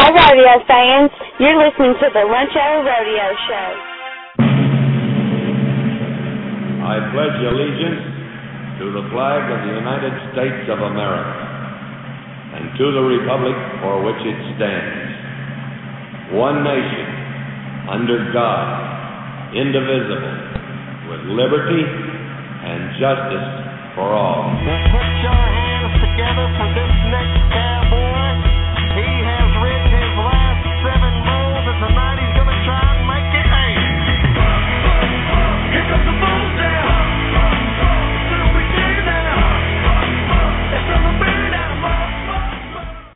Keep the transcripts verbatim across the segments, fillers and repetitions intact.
Hi, rodeo fans. You're listening to the Lunch Hour Rodeo Show. I pledge allegiance to the flag of the United States of America and to the republic for which it stands, one nation, under God, indivisible, with liberty and justice for all. Put your hands together for this next cowboy. He has ridden his last seven bulls, and tonight he's going to try and make it eight. Here comes the bulls down. It's a begin now. It's a begin now.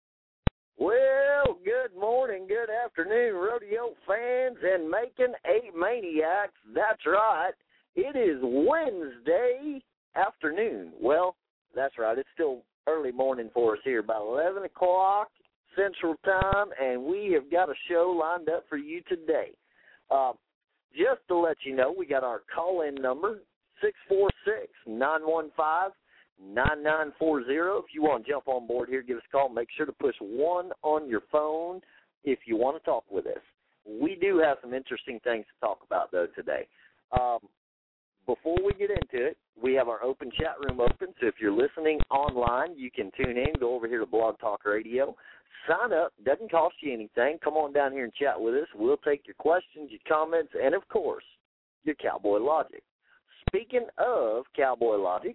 Well, good morning, good afternoon, rodeo fans and making eight maniacs. That's right. It is Wednesday afternoon. Well, that's right. It's still early morning for us here, about eleven o'clock Central Time, and we have got a show lined up for you today. Uh, just to let you know, we got our call-in number, six four six, nine one five, nine nine four zero. If you want to jump on board here, give us a call. Make sure to push one on your phone if you want to talk with us. We do have some interesting things to talk about, though, today. Um, Before we get into it, we have our open chat room open, so if you're listening online, you can tune in, go over here to Blog Talk Radio, sign up, doesn't cost you anything, come on down here and chat with us. We'll take your questions, your comments, and, of course, your Cowboy Logic. Speaking of Cowboy Logic,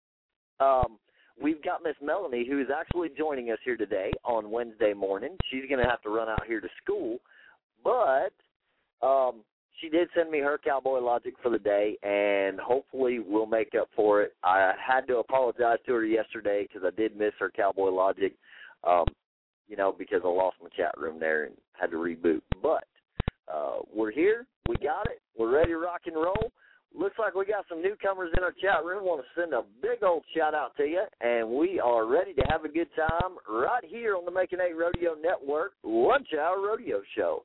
um, we've got Miss Melanie, who is actually joining us here today on Wednesday morning. She's going to have to run out here to school, but um, she did send me her Cowboy Logic for the day, and hopefully we'll make up for it. I had to apologize to her yesterday because I did miss her Cowboy Logic, um, you know, because I lost my chat room there and had to reboot. But uh, we're here. We got it. We're ready to rock and roll. Looks like we got some newcomers in our chat room. Want to send a big old shout-out to you, and we are ready to have a good time right here on the Making Eight Rodeo Network Lunch Hour Rodeo Show.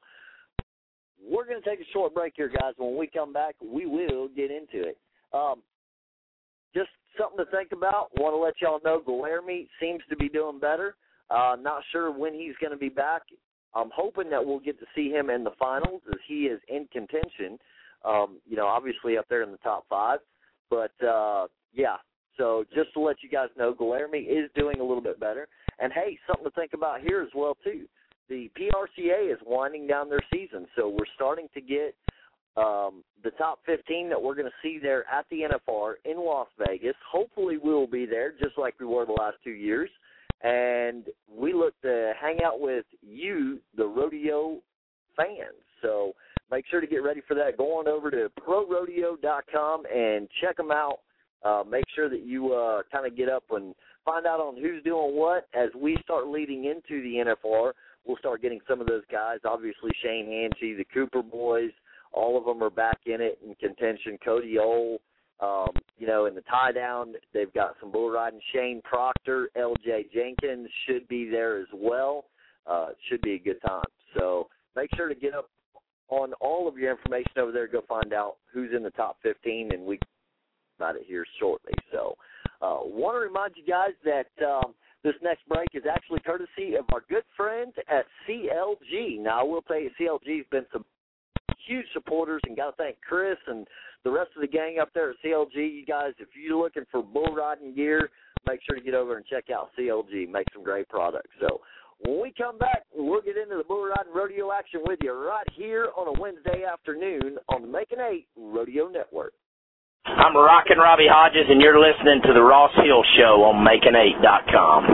We're going to take a short break here, guys. When we come back, we will get into it. Um, just something to think about. Want to let y'all know Guilherme seems to be doing better. Uh, not sure when he's going to be back. I'm hoping that we'll get to see him in the finals as he is in contention, um, you know, obviously up there in the top five. But, uh, yeah, so just to let you guys know, Guilherme is doing a little bit better. And, hey, something to think about here as well, too. The P R C A is winding down their season, so we're starting to get um, the top fifteen that we're going to see there at the N F R in Las Vegas. Hopefully we'll be there just like we were the last two years, and we look to hang out with you, the rodeo fans. So make sure to get ready for that. Go on over to pro rodeo dot com and check them out. Uh, make sure that you uh, kind of get up and find out on who's doing what as we start leading into the N F R. We'll start getting some of those guys, obviously Shane Hanchey, the Cooper boys, all of them are back in it in contention. Cody Ole, um, you know, in the tie-down, they've got some bull riding. Shane Proctor, L J Jenkins should be there as well. Uh, it should be a good time. So make sure to get up on all of your information over there. Go find out who's in the top fifteen, and we about it here shortly. So uh, want to remind you guys that um, this next break is actually courtesy of our good friends at C L G. Now, I will tell you, C L G has been some huge supporters, and got to thank Chris and the rest of the gang up there at C L G. You guys, if you're looking for bull riding gear, make sure to get over and check out C L G. Make some great products. So when we come back, we'll get into the bull riding rodeo action with you right here on a Wednesday afternoon on the Making Eight Rodeo Network. I'm Rockin' Robbie Hodges, and you're listening to the Ross Hill Show on making eight dot com.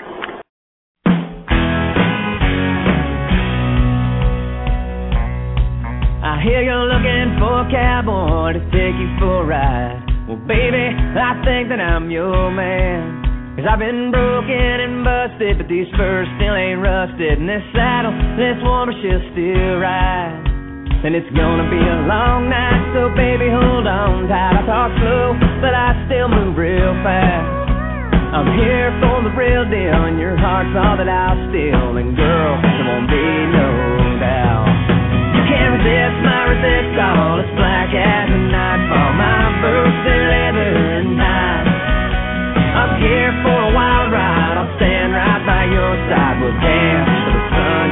I hear you're looking for a cowboy to take you for a ride. Well, baby, I think that I'm your man. Cause I've been broken and busted, but these spurs still ain't rusted. And this saddle, this warmer, she'll still ride. And it's gonna be a long night, so baby, hold on tight. I talk slow, but I still move real fast. I'm here for the real deal, and your heart's all that I'll steal. And girl, there won't be no doubt. You can't resist my resist all. It's black as a nightfall. My boots are leather and night. I'm here for a wild ride. I'll stand right by your side. We'll dance till the sun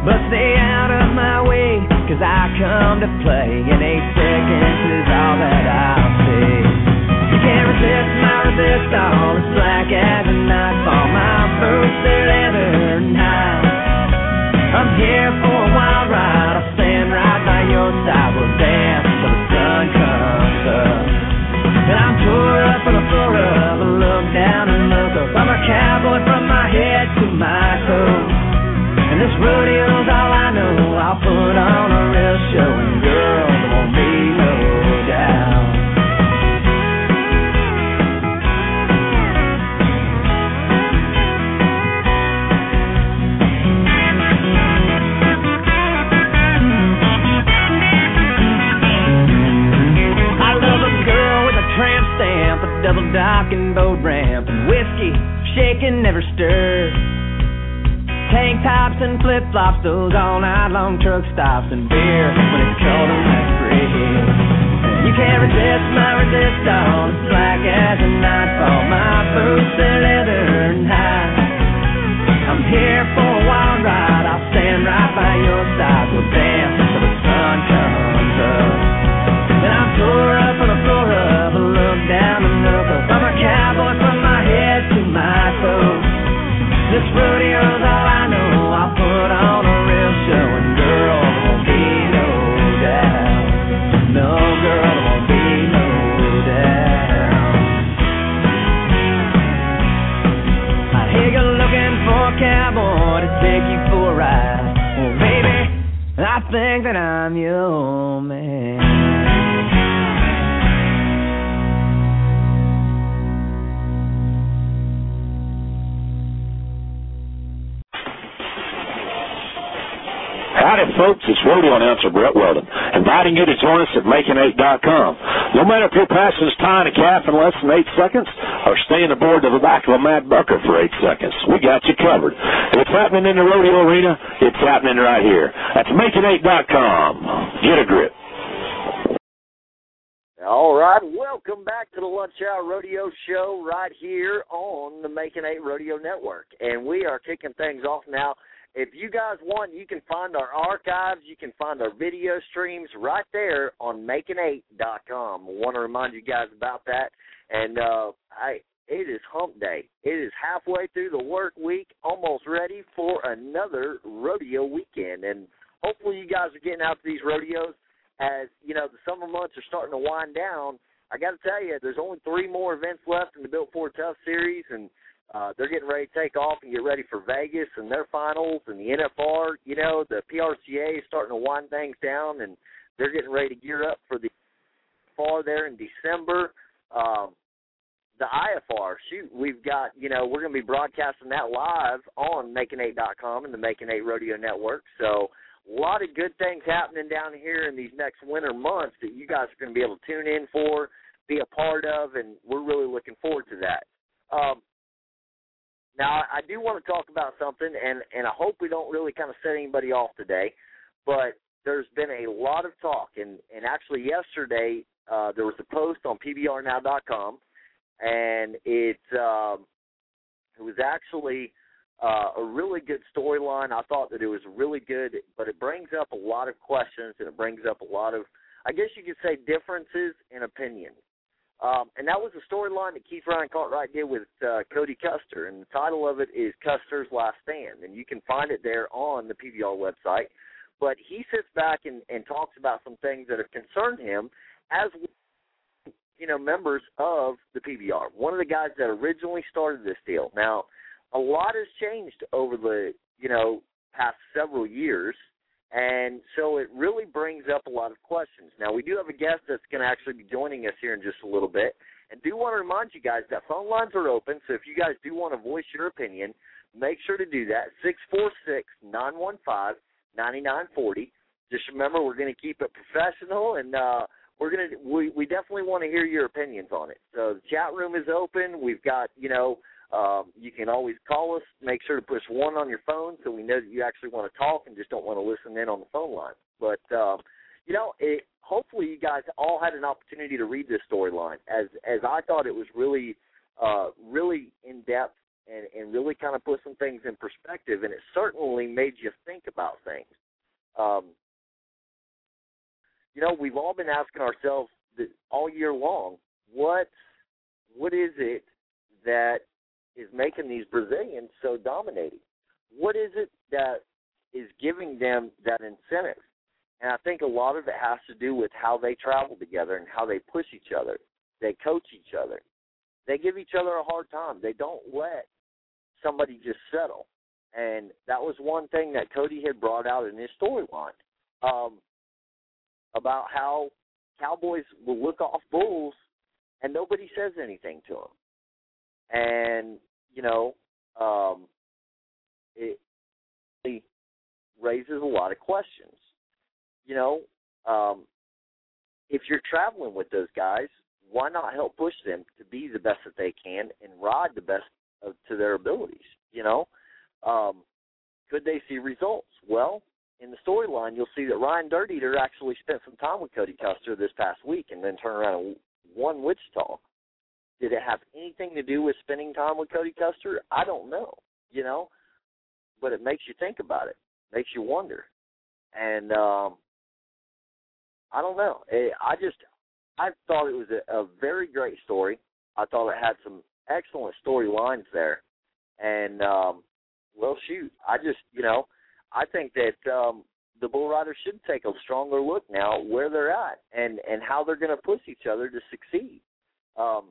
But stay out of my way, 'cause I come to play, and eight seconds is all that I'll say. You can't resist my resist all as black as a nightfall. My boots, they're leather and high. I'm here for a wild ride, I'll stand right by your side. We'll dance till the sun comes up. And I'm tore up on the floor of a look down and look up. I'm a cowboy from my head to my toes. And this rodeo's all I know. I'll put on a real show, and girl, there won't be no doubt. I love a girl with a tramp stamp, a double dock and boat ramp, and whiskey shaken, never stirred. Tank tops and flip-flops, those all-night-long truck stops, and beer when it's cold on that bridge. You can't resist my resist all as black as a nightfall. My boots, they're leather and high. I'm here for a wild ride, I'll stand right by your side. We'll dance till the sun comes up. And I'm tore up on the floor of a look down and look up. I'm a cowboy from my head to my toes. This rodeo's all I know. I'll put on a real show, and girl, there won't be no doubt. No, girl, there won't be no doubt. I hear you're looking for a cowboy to take you for a ride. Well, baby, I think that I'm your man. Howdy, folks. It's rodeo announcer Brett Weldon, inviting you to join us at making eight dot com. No matter if your passion is tying a calf in less than eight seconds or staying aboard to the back of a mad bucker for eight seconds, we got you covered. If it's happening in the rodeo arena, it's happening right here. That's making eight dot com. Get a grip. All right, welcome back to the Lunch Hour Rodeo Show right here on the Making Eight Rodeo Network. And we are kicking things off now. If you guys want, you can find our archives, you can find our video streams right there on making eight dot com. I want to remind you guys about that. And uh, I, it is hump day. It is halfway through the work week, almost ready for another rodeo weekend. And hopefully you guys are getting out to these rodeos. As, you know, the summer months are starting to wind down. I got to tell you, there's only three more events left in the Built Ford Tough Series, and Uh, they're getting ready to take off and get ready for Vegas and their finals and the N F R. You know, the P R C A is starting to wind things down, and they're getting ready to gear up for the N F R there in December. Um, the I F R, shoot, we've got, you know, we're going to be broadcasting that live on making eight dot com and the Making eight Rodeo Network. So a lot of good things happening down here in these next winter months that you guys are going to be able to tune in for, be a part of, and we're really looking forward to that. Um, Now, I do want to talk about something, and, and I hope we don't really kind of set anybody off today, but there's been a lot of talk, and, and actually yesterday uh, there was a post on P B R now dot com, and it, um, it was actually uh, a really good storyline. I thought that it was really good, but it brings up a lot of questions, and it brings up a lot of, I guess you could say, differences in opinion. Um, and that was the storyline that Keith Ryan Cartwright did with uh, Cody Custer, and the title of it is Custer's Last Stand, and you can find it there on the P B R website. But he sits back and, and talks about some things that have concerned him as, you know, members of the P B R. One of the guys that originally started this deal. Now, a lot has changed over the, you know, past several years. And so it really brings up a lot of questions. Now, we do have a guest that's going to actually be joining us here in just a little bit. And do want to remind you guys that phone lines are open, so if you guys do want to voice your opinion, make sure to do that, six four six, nine one five, nine nine four zero. Just remember, we're going to keep it professional, and uh, we're going to we, we definitely want to hear your opinions on it. So the chat room is open. We've got, you know, Um, you can always call us. Make sure to push one on your phone so we know that you actually want to talk and just don't want to listen in on the phone line. But, um, you know, it, hopefully you guys all had an opportunity to read this storyline. As as I thought it was really, uh, really in-depth, and, and really kind of put some things in perspective, and it certainly made you think about things. Um, you know, we've all been asking ourselves that all year long, what what is it that is making these Brazilians so dominating? What is it that is giving them that incentive? And I think a lot of it has to do with how they travel together and how they push each other. They coach each other. They give each other a hard time. They don't let somebody just settle. And that was one thing that Cody had brought out in his storyline um, about how Cowboys will look off bulls and nobody says anything to them. And, you know, um, it, it raises a lot of questions. You know, um, if you're traveling with those guys, why not help push them to be the best that they can and ride the best of, to their abilities, you know? Um, could they see results? Well, in the storyline, you'll see that Ryan Dirt Eater actually spent some time with Cody Custer this past week and then turned around and won Wichita. Did it have anything to do with spending time with Cody Custer? I don't know, you know? But it makes you think about it. Makes you wonder. And um, I don't know. I just, I thought it was a, a very great story. I thought it had some excellent storylines there. And, um, well, shoot, I just, you know, I think that um, the Bull Riders should take a stronger look now where they're at and, and how they're going to push each other to succeed, um,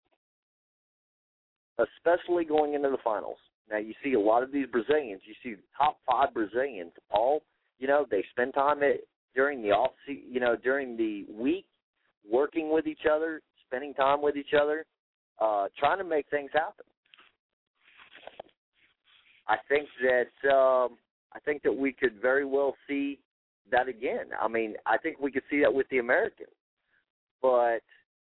especially going into the finals. Now, you see a lot of these Brazilians, you see top five Brazilians, all, you know, they spend time at, during the off, you know, during the week, working with each other, spending time with each other, uh, trying to make things happen. I think that um, I think that we could very well see that again. I mean, I think we could see that with the Americans, but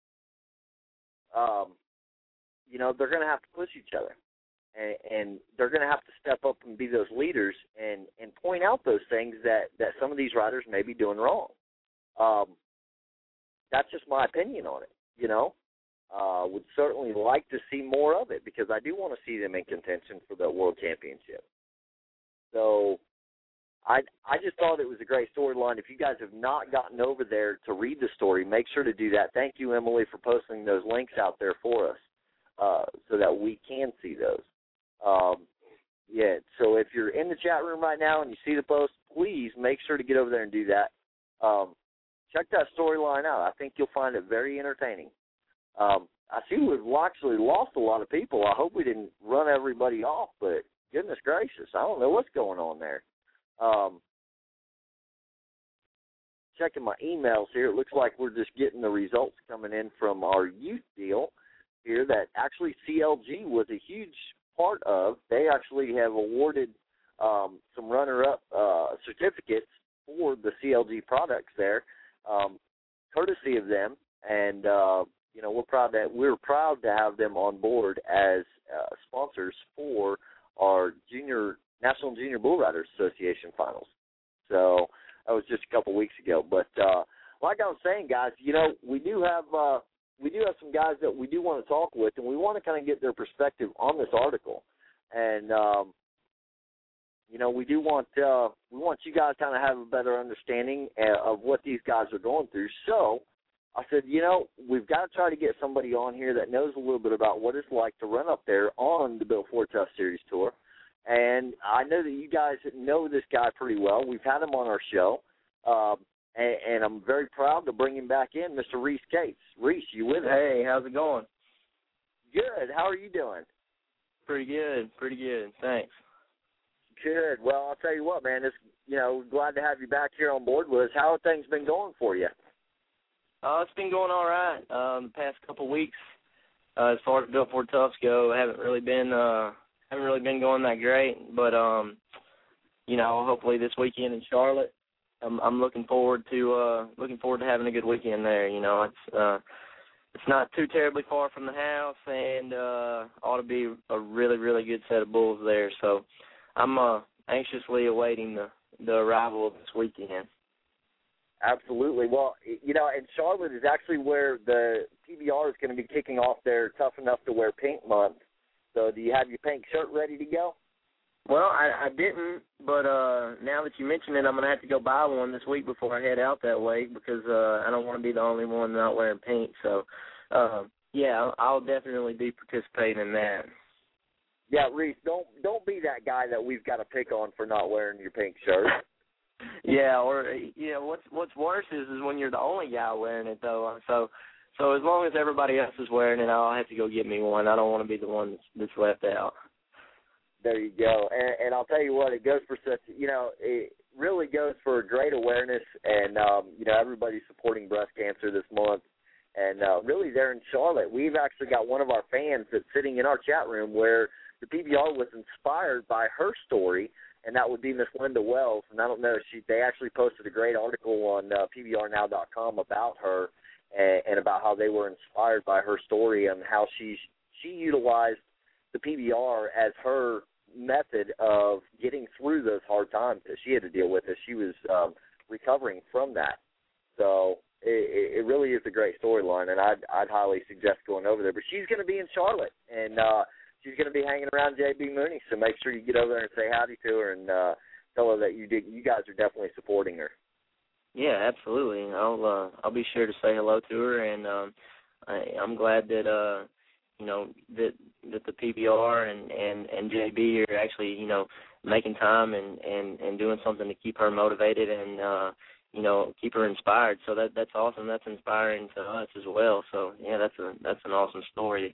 um, you know, they're going to have to push each other, and, and they're going to have to step up and be those leaders and, and point out those things that, that some of these riders may be doing wrong. Um, that's just my opinion on it, you know. Uh, would certainly like to see more of it because I do want to see them in contention for the World Championship. So I I just thought it was a great storyline. If you guys have not gotten over there to read the story, make sure to do that. Thank you, Emily, for posting those links out there for us uh, so that we can see those. Um, yeah, so if you're in the chat room right now and you see the post, please make sure to get over there and do that. Um, check that storyline out. I think you'll find it very entertaining. Um, I see we've actually lost a lot of people. I hope we didn't run everybody off, but goodness gracious, I don't know what's going on there. Um, checking my emails here, it looks like we're just getting the results coming in from our youth deal here that actually C L G was a huge part of. They actually have awarded um, some runner-up uh, certificates for the C L G products there, um, courtesy of them, and uh, you know, we're proud that we're proud to have them on board as uh, sponsors for our junior National Junior Bull Riders Association finals. So that was just a couple weeks ago. But uh, like I was saying, guys, you know, we do have uh, we do have some guys that we do want to talk with, and we want to kind of get their perspective on this article. And um, you know, we do want uh, we want you guys to kind of have a better understanding of what these guys are going through. So I said, you know, we've got to try to get somebody on here that knows a little bit about what it's like to run up there on the Built Ford Tough Series Tour. And I know that you guys know this guy pretty well. We've had him on our show, um, and, and I'm very proud to bring him back in, Mister Reese Cates. Reese, you with us? Hey, how's it going? Good. How are you doing? Pretty good. Pretty good. Thanks. Good. Well, I'll tell you what, man. It's, you know, glad to have you back here on board with us. How have things been going for you? Uh, it's been going all right. Um, the past couple of weeks, uh, as far as Built Ford Toughs go, haven't really been uh, haven't really been going that great. But um, you know, hopefully this weekend in Charlotte, I'm, I'm looking forward to uh, looking forward to having a good weekend there. You know, it's uh, it's not too terribly far from the house, and uh, ought to be a really really good set of bulls there. So I'm uh, anxiously awaiting the the arrival of this weekend. Absolutely. Well, you know, and Charlotte is actually where the P B R is going to be kicking off their Tough Enough to Wear Pink month So do you have your pink shirt ready to go? Well, I, I didn't, but uh, now that you mention it, I'm going to have to go buy one this week before I head out that way because uh, I don't want to be the only one not wearing pink. So, uh, yeah, I'll, I'll definitely be participating in that. Yeah, Reese, don't don't be that guy that we've got to pick on for not wearing your pink shirt. Yeah, or you know what's what's worse is is when you're the only guy wearing it though. So so as long as everybody else is wearing it, I'll have to go get me one. I don't want to be the one that's, that's left out. There you go. And, and I'll tell you what, it goes for such, you know, it really goes for great awareness. And, um, you know, everybody's supporting breast cancer this month. And uh, really there in Charlotte, we've actually got one of our fans that's sitting in our chat room where the P B R was inspired by her story, and that would be Miss Linda Wells. And I don't know, she they actually posted a great article on uh, P B R now dot com about her and, and about how they were inspired by her story and how she she utilized the P B R as her method of getting through those hard times that she had to deal with as she was um, recovering from that. So it, it really is a great storyline, and I'd, I'd highly suggest going over there. But she's going to be in Charlotte, and uh, she's going to be hanging around J B Mooney, so make sure you get over there and say howdy to her and uh, tell her that you did, you guys are definitely supporting her. Yeah, absolutely. I'll uh, I'll be sure to say hello to her, and um, I, I'm glad that uh, you know that that the P B R and, and, and J B are actually you know making time and, and, and doing something to keep her motivated and uh, you know keep her inspired. So that that's awesome. That's inspiring to us as well. So yeah, that's a that's an awesome story.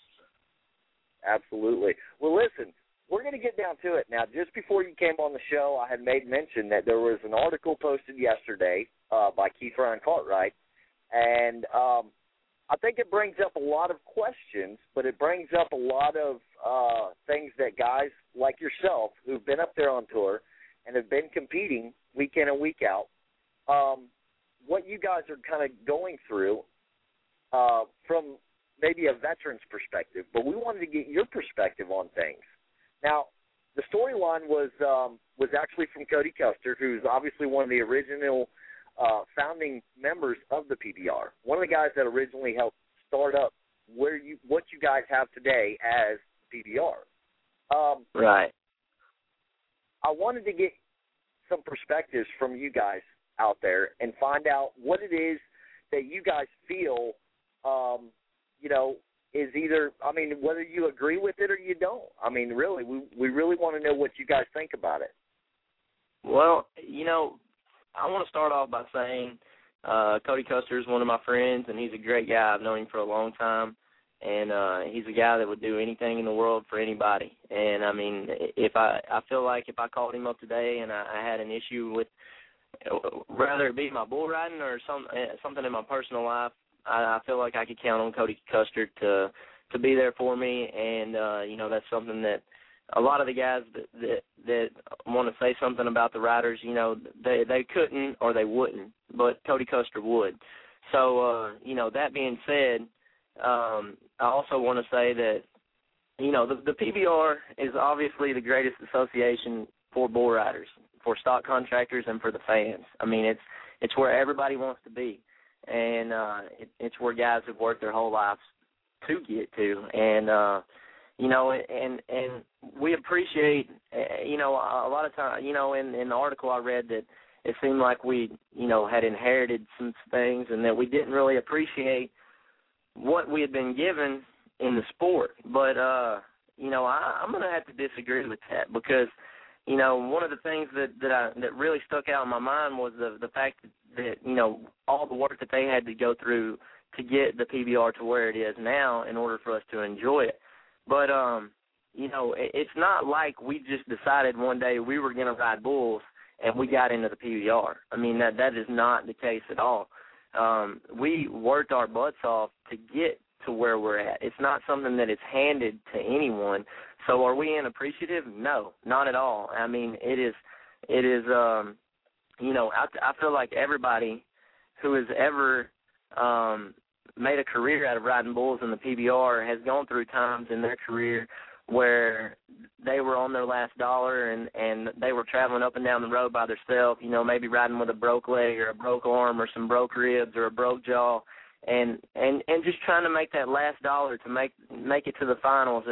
Absolutely. Well, listen, we're going to get down to it now. Just before you came on the show, I had made mention that there was an article posted yesterday uh, by Keith Ryan Cartwright, and um, I think it brings up a lot of questions, but it brings up a lot of uh, things that guys like yourself who've been up there on tour and have been competing week in and week out, um, what you guys are kind of going through uh, from maybe a veteran's perspective, but we wanted to get your perspective on things. Now, the storyline was um, was actually from Cody Custer, who's obviously one of the original uh, founding members of the P B R, one of the guys that originally helped start up where you what you guys have today as P B R. Um, right. I wanted to get some perspectives from you guys out there and find out what it is that you guys feel, um, you know, is either, I mean, whether you agree with it or you don't. I mean, really, we we really want to know what you guys think about it. Well, you know, I want to start off by saying uh, Cody Custer is one of my friends, and he's a great guy. I've known him for a long time, and uh, he's a guy that would do anything in the world for anybody. And, I mean, if I, I feel like if I called him up today and I, I had an issue with, whether it be my bull riding or some something in my personal life, I, I feel like I could count on Cody Custer to to be there for me, and uh, you know that's something that a lot of the guys that that, that want to say something about the riders, you know, they they couldn't or they wouldn't, but Cody Custer would. So uh, you know, that being said, um, I also want to say that you know the, the P B R is obviously the greatest association for bull riders, for stock contractors, and for the fans. I mean, it's it's where everybody wants to be. And uh, it, it's where guys have worked their whole lives to get to, and uh, you know, and and we appreciate, you know, a lot of times, you know, in, in the article I read that it seemed like we, you know, had inherited some things, and that we didn't really appreciate what we had been given in the sport. But uh, you know, I, I'm going to have to disagree with that because, you know, one of the things that that I that really stuck out in my mind was the the fact that, that, you know, all the work that they had to go through to get the P B R to where it is now in order for us to enjoy it. But, um, you know, it, it's not like we just decided one day we were going to ride bulls and we got into the P B R. I mean, that that is not the case at all. Um, we worked our butts off to get to where we're at. It's not something that is handed to anyone. So are we inappreciative? No, not at all. I mean, it is, it is, um, you know, I, I feel like everybody who has ever um, made a career out of riding bulls in the P B R has gone through times in their career where they were on their last dollar and, and they were traveling up and down the road by themselves, you know, maybe riding with a broke leg or a broke arm or some broke ribs or a broke jaw, and, and, and just trying to make that last dollar to make make it to the finals or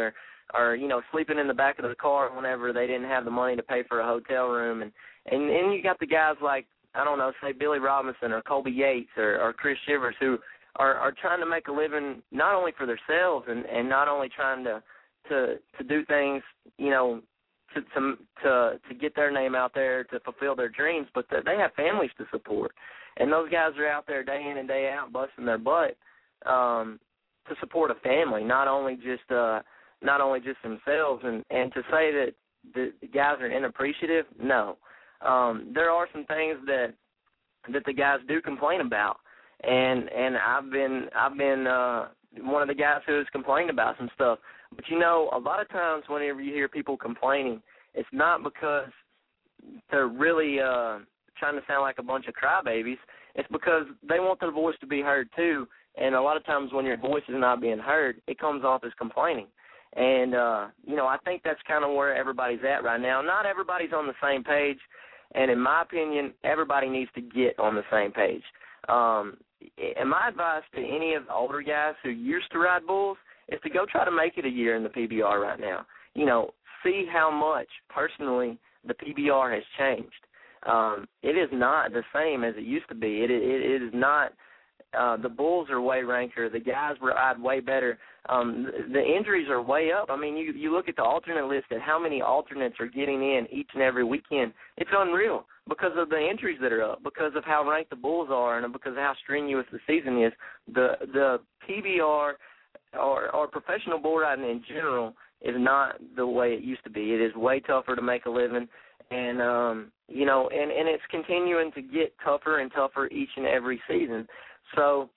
or you know, sleeping in the back of the car whenever they didn't have the money to pay for a hotel room, and and then you got the guys like, I don't know, say Billy Robinson or Colby Yates or, or Chris Shivers, who are, are trying to make a living not only for themselves and, and not only trying to, to to do things, you know, to to to to get their name out there to fulfill their dreams, but they have families to support, and those guys are out there day in and day out busting their butt um, to support a family, not only just uh, not only just themselves. And, and to say that the, the guys are inappreciative, no. Um, there are some things that that the guys do complain about, and and I've been I've been uh, one of the guys who has complained about some stuff. But you know, a lot of times whenever you hear people complaining, it's not because they're really uh, trying to sound like a bunch of crybabies. It's because they want their voice to be heard too. And a lot of times when your voice is not being heard, it comes off as complaining. And uh, you know, I think that's kind of where everybody's at right now. Not everybody's on the same page. And in my opinion, everybody needs to get on the same page. Um, and my advice to any of the older guys who used to ride bulls is to go try to make it a year in the P B R right now. You know, see how much, personally, the P B R has changed. Um, it is not the same as it used to be. It, it, it is not. Uh, the bulls are way ranker. The guys ride way better. Um, the, the injuries are way up. I mean, you you look at the alternate list and how many alternates are getting in each and every weekend. It's unreal because of the injuries that are up, because of how ranked the bulls are, and because of how strenuous the season is. The the P B R or, or professional bull riding in general is not the way it used to be. It is way tougher to make a living. And, um, you know, and, and it's continuing to get tougher and tougher each and every season. So,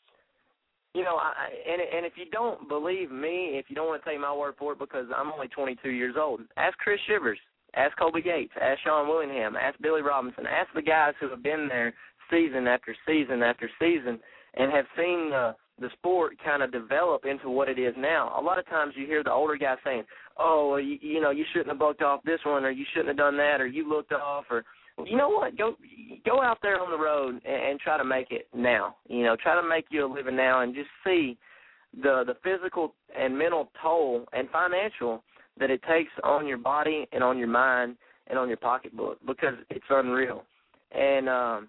you know, I, and and if you don't believe me, if you don't want to take my word for it, because I'm only twenty-two years old, ask Chris Shivers, ask Colby Yates, ask Sean Willingham, ask Billy Robinson, ask the guys who have been there season after season after season and have seen the, the sport kind of develop into what it is now. A lot of times you hear the older guys saying, oh, you, you know, you shouldn't have bucked off this one, or you shouldn't have done that, or you looked off, or you know what? Go go out there on the road and, and try to make it now. You know, try to make you a living now, and just see the the physical and mental toll and financial that it takes on your body and on your mind and on your pocketbook, because it's unreal. And um,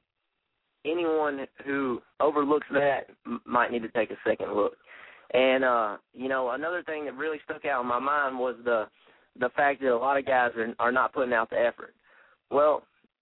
anyone who overlooks that m- might need to take a second look. And uh, you know, another thing that really stuck out in my mind was the the fact that a lot of guys are are not putting out the effort. Well,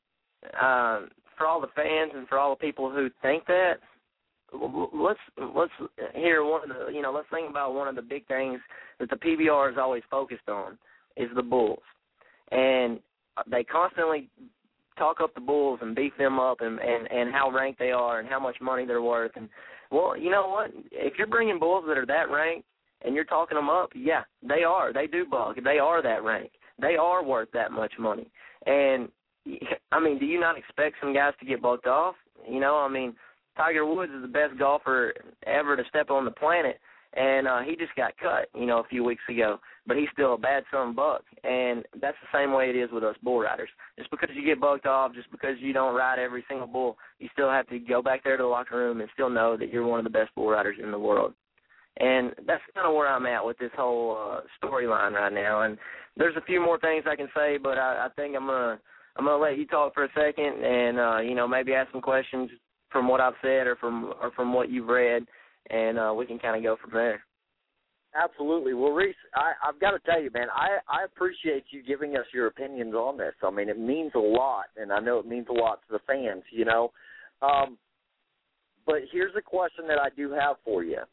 Um, for all the fans and for all the people who think that, let's let's hear one of the you know let's think about one of the big things that the P B R is always focused on is the bulls, and they constantly talk up the bulls and beat them up and, and, and how ranked they are and how much money they're worth. And well, you know what? If you're bringing bulls that are that ranked and you're talking them up, yeah, they are. They do buck. They are that ranked. They are worth that much money. And I mean, do you not expect some guys to get bucked off? You know, I mean, Tiger Woods is the best golfer ever to step on the planet, and uh, he just got cut, you know, a few weeks ago. But he's still a bad son buck, and that's the same way it is with us bull riders. Just because you get bucked off, just because you don't ride every single bull, you still have to go back there to the locker room and still know that you're one of the best bull riders in the world. And that's kind of where I'm at with this whole uh, storyline right now. And there's a few more things I can say, but I, I think I'm going to I'm going to let you talk for a second and, uh, you know, maybe ask some questions from what I've said or from or from what you've read, and uh, we can kind of go from there. Absolutely. Well, Reese, I, I've got to tell you, man, I, I appreciate you giving us your opinions on this. I mean, it means a lot, and I know it means a lot to the fans, you know. Um, but here's a question that I do have for you.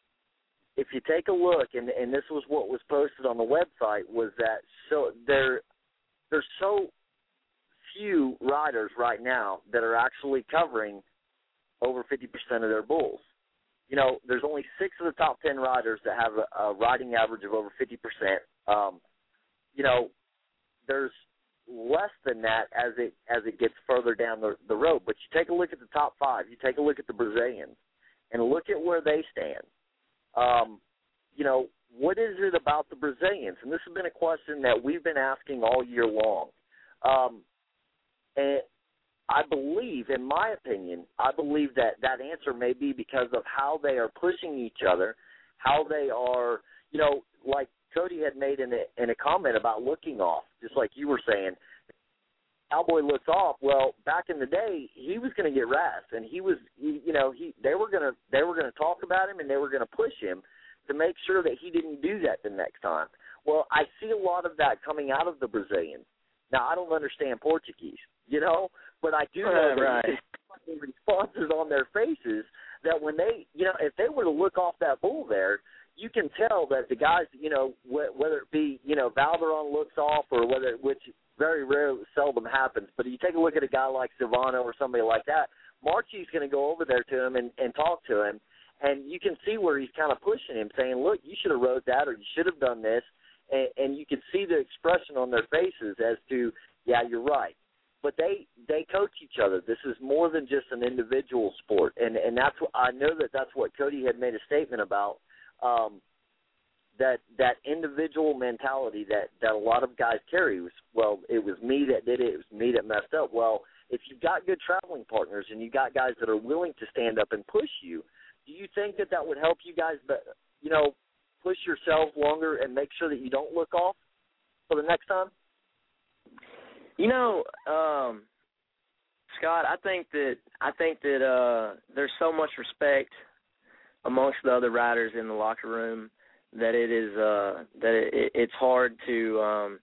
If you take a look, and, and this was what was posted on the website, was that so there there's so few riders right now that are actually covering over fifty percent of their bulls. You know, there's only six of the top ten riders that have a, a riding average of over fifty percent. Um, you know, there's less than that as it as it gets further down the, the road. But you take a look at the top five. You take a look at the Brazilians and look at where they stand. Um, you know, what is it about the Brazilians? And this has been a question that we've been asking all year long. Um, and I believe, in my opinion, I believe that that answer may be because of how they are pushing each other, how they are, you know, like Cody had made in a, in a comment about looking off, just like you were saying. Cowboy looks off. Well, back in the day, he was going to get rest, and he was, he, you know, he they were going to they were going to talk about him, and they were going to push him to make sure that he didn't do that the next time. Well, I see a lot of that coming out of the Brazilians. Now, I don't understand Portuguese, you know, but I do know right, that right. responses on their faces that when they, you know, if they were to look off that bull there, you can tell that the guys, you know, wh- whether it be, you know, Valderon looks off or whether, which very rarely, seldom happens, but you take a look at a guy like Silvano or somebody like that, Marchie's going to go over there to him and, and talk to him, and you can see where he's kind of pushing him, saying, look, you should have rode that or you should have done this, and, and you can see the expression on their faces as to, yeah, you're right. But they, they coach each other. This is more than just an individual sport, and, and that's what, I know that that's what Cody had made a statement about, um, that that individual mentality that, that a lot of guys carry. Was, well, it was me that did it, it was me that messed up. Well, if you've got good traveling partners and you've got guys that are willing to stand up and push you, do you think that that would help you guys, you know, push yourself longer and make sure that you don't look off for the next time? You know, um, Scott, I think that I think that uh, there's so much respect amongst the other riders in the locker room that it is uh, that it, it's hard to um,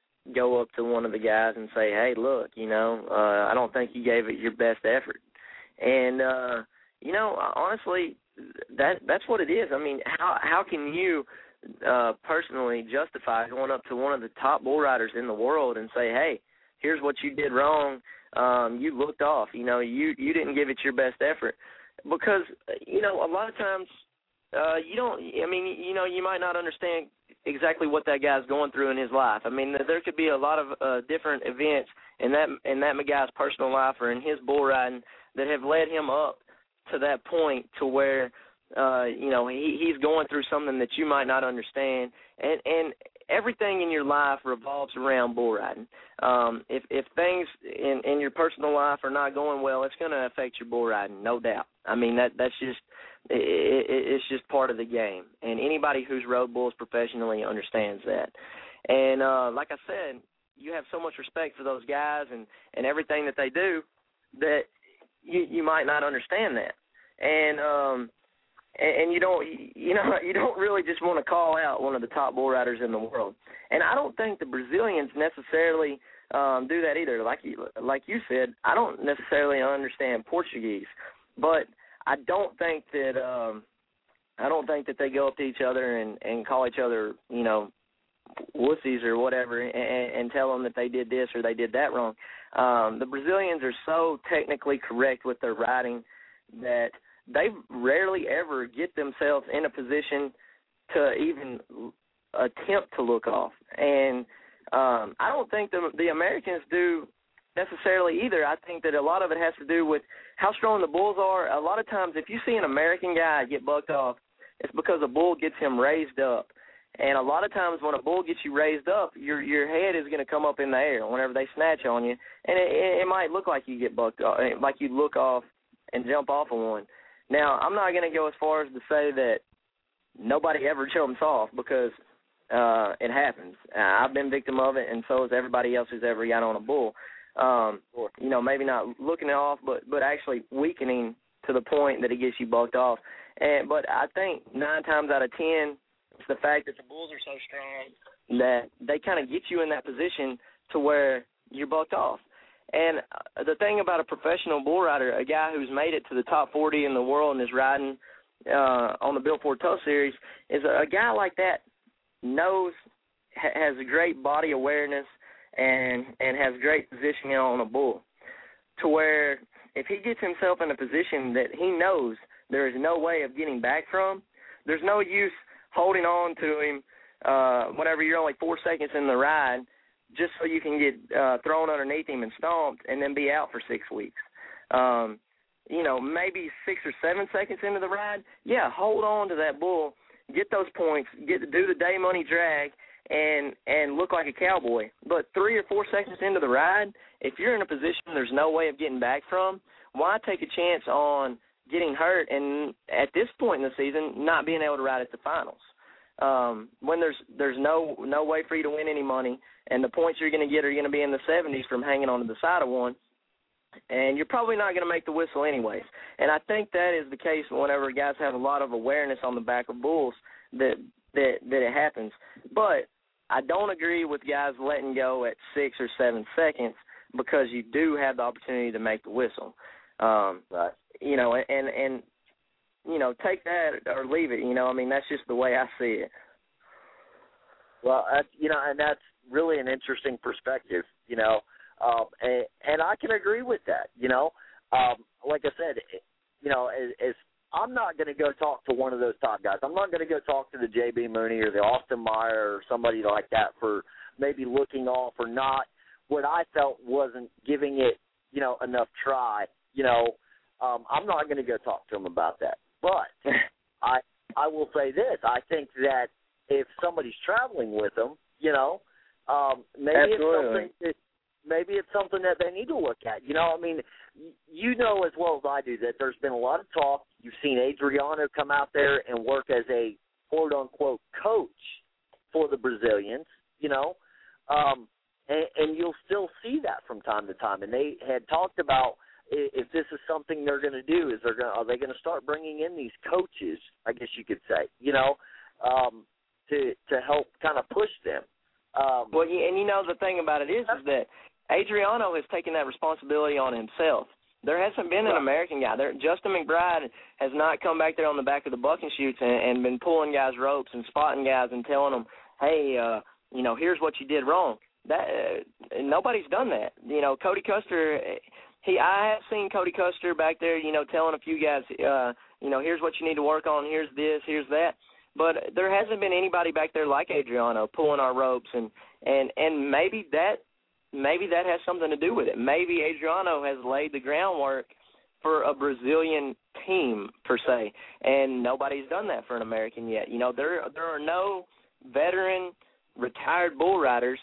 go up to one of the guys and say, "Hey, look, you know, uh, I don't think you gave it your best effort." And uh, you know, honestly, that that's what it is. I mean, how how can you uh, personally justify going up to one of the top bull riders in the world and say, "Hey, here's what you did wrong. Um, you looked off. You know, you you didn't give it your best effort." Because, you know, a lot of times uh, you don't, I mean, you know, you might not understand exactly what that guy's going through in his life. I mean, there could be a lot of uh, different events in that in that guy's personal life or in his bull riding that have led him up to that point to where, uh, you know, he, he's going through something that you might not understand. And, and everything in your life revolves around bull riding. Um, if, if things in, in your personal life are not going well, it's going to affect your bull riding, no doubt. I mean, that that's just it, it, it's just part of the game. And anybody who's rode bulls professionally understands that. And uh, like I said, you have so much respect for those guys and, and everything that they do that you, you might not understand that. And um, and you don't, you know, you don't really just want to call out one of the top bull riders in the world. And I don't think the Brazilians necessarily um, do that either. Like you, like you said, I don't necessarily understand Portuguese, but I don't think that um, I don't think that they go up to each other and, and call each other, you know, wussies or whatever, and, and tell them that they did this or they did that wrong. Um, the Brazilians are so technically correct with their riding that they rarely ever get themselves in a position to even attempt to look off. And um, I don't think the, the Americans do necessarily either. I think that a lot of it has to do with how strong the bulls are. A lot of times if you see an American guy get bucked off, it's because a bull gets him raised up. And a lot of times when a bull gets you raised up, your your head is going to come up in the air whenever they snatch on you. And it, it might look like you get bucked off, like you look off and jump off of one. Now, I'm not going to go as far as to say that nobody ever jumps off because uh, it happens. Uh, I've been victim of it, and so has everybody else who's ever got on a bull. Um, you know, maybe not looking it off, but, but actually weakening to the point that it gets you bucked off. And But I think nine times out of ten, it's the fact that the bulls are so strong that they kind of get you in that position to where you're bucked off. And the thing about a professional bull rider, a guy who's made it to the top forty in the world and is riding uh, on the Built Ford Tough Series, is a, a guy like that knows, ha, has a great body awareness and and has great positioning on a bull, to where if he gets himself in a position that he knows there is no way of getting back from, there's no use holding on to him uh, whenever you're only four seconds in the ride, just so you can get uh, thrown underneath him and stomped and then be out for six weeks. Um, you know, maybe six or seven seconds into the ride, yeah, hold on to that bull, get those points, get to do the day money drag, and and look like a cowboy. But three or four seconds into the ride, if you're in a position there's no way of getting back from, why take a chance on getting hurt and at this point in the season not being able to ride at the finals? um, when there's there's no no way for you to win any money, and the points you're going to get are going to be in the seventies from hanging on to the side of one, and you're probably not going to make the whistle anyways. And I think that is the case whenever guys have a lot of awareness on the back of bulls that that that it happens. But I don't agree with guys letting go at six or seven seconds because you do have the opportunity to make the whistle. Um, right. You know, and and you know, take that or leave it. You know, I mean, that's just the way I see it. Well, uh, you know, and that's really an interesting perspective. You know, um, and, and I can agree with that. You know, um, like I said, you know, as, as I'm not going to go talk to one of those top guys. I'm not going to go talk to the J B. Mooney or the Austin Meyer or somebody like that for maybe looking off or not what I felt wasn't giving it, you know, enough try. You know, um, I'm not going to go talk to them about that. But I I will say this. I think that if somebody's traveling with them, you know, um, maybe Absolutely. it's something that maybe it's something that they need to look at. You know, I mean, you know as well as I do that there's been a lot of talk. You've seen Adriano come out there and work as a quote-unquote coach for the Brazilians, you know, um, and, and you'll still see that from time to time. And they had talked about if this is something they're going to do, is they're going are they going to start bringing in these coaches, I guess you could say, you know, um, to to help kind of push them. Um, well, and you know the thing about it is, is that Adriano has taken that responsibility on himself. There hasn't been an American guy. There, Justin McBride has not come back there on the back of the bucking chutes and, and been pulling guys' ropes and spotting guys and telling them, hey, uh, you know, here's what you did wrong. That uh, nobody's done that. You know, Cody Custer, he I have seen Cody Custer back there, you know, telling a few guys, uh, you know, here's what you need to work on, here's this, here's that. But there hasn't been anybody back there like Adriano pulling our ropes, and, and, and maybe that maybe that has something to do with it. Maybe Adriano has laid the groundwork for a Brazilian team, per se, and nobody's done that for an American yet. You know, there there are no veteran retired bull riders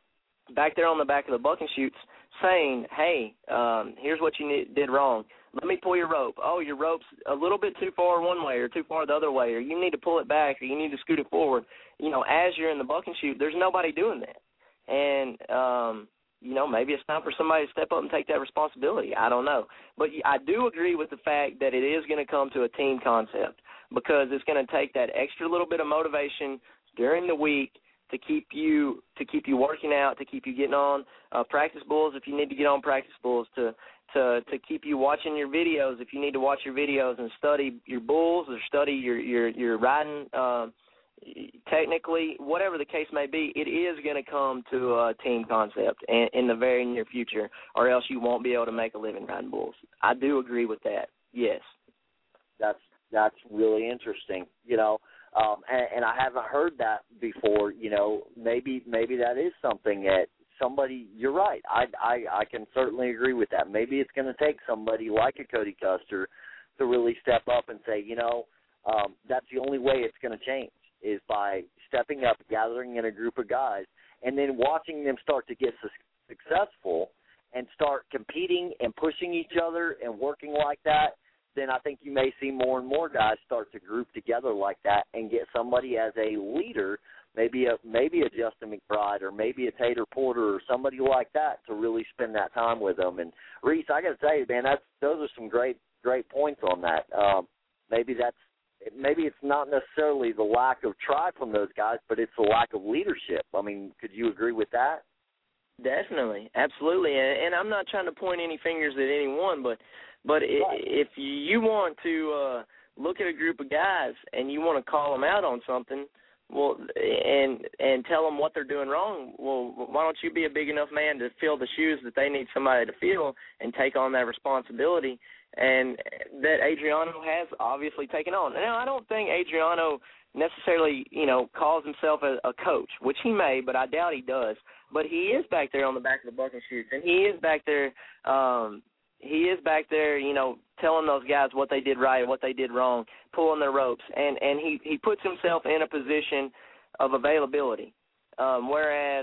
back there on the back of the bucking chutes saying, hey, um, here's what you need, did wrong. Let me pull your rope. Oh, your rope's a little bit too far one way or too far the other way, or you need to pull it back or you need to scoot it forward. You know, as you're in the bucking chute, there's nobody doing that. And, um, you know, maybe it's time for somebody to step up and take that responsibility. I don't know. But I do agree with the fact that it is going to come to a team concept because it's going to take that extra little bit of motivation during the week to keep you to keep you working out, to keep you getting on uh, practice bulls if you need to get on practice bulls, to to to keep you watching your videos if you need to watch your videos and study your bulls or study your your your riding. Uh, technically, whatever the case may be, it is going to come to a team concept in, in the very near future, or else you won't be able to make a living riding bulls. I do agree with that. Yes, that's that's really interesting. You know. Um, and, and I haven't heard that before. You know, maybe maybe that is something that somebody. You're right. I I, I can certainly agree with that. Maybe it's going to take somebody like a Cody Custer to really step up and say, you know, um, that's the only way it's going to change is by stepping up, gathering in a group of guys, and then watching them start to get su- successful and start competing and pushing each other and working like that. Then I think you may see more and more guys start to group together like that and get somebody as a leader, maybe a maybe a Justin McBride or maybe a Tater Porter or somebody like that to really spend that time with them. And Reese, I got to tell you, man, that's those are some great great points on that. Um, maybe that's maybe it's not necessarily the lack of try from those guys, but it's the lack of leadership. I mean, could you agree with that? Definitely, absolutely. And, and I'm not trying to point any fingers at anyone, but. But if you want to uh, look at a group of guys and you want to call them out on something, well, and and tell them what they're doing wrong, well, why don't you be a big enough man to fill the shoes that they need somebody to fill and take on that responsibility? And that Adriano has obviously taken on. Now, I don't think Adriano necessarily, you know, calls himself a, a coach, which he may, but I doubt he does. But he is back there on the back of the bucking chutes, and he is back there um, – He is back there, you know, telling those guys what they did right, what they did wrong, pulling their ropes, and, and he, he puts himself in a position of availability. Um, whereas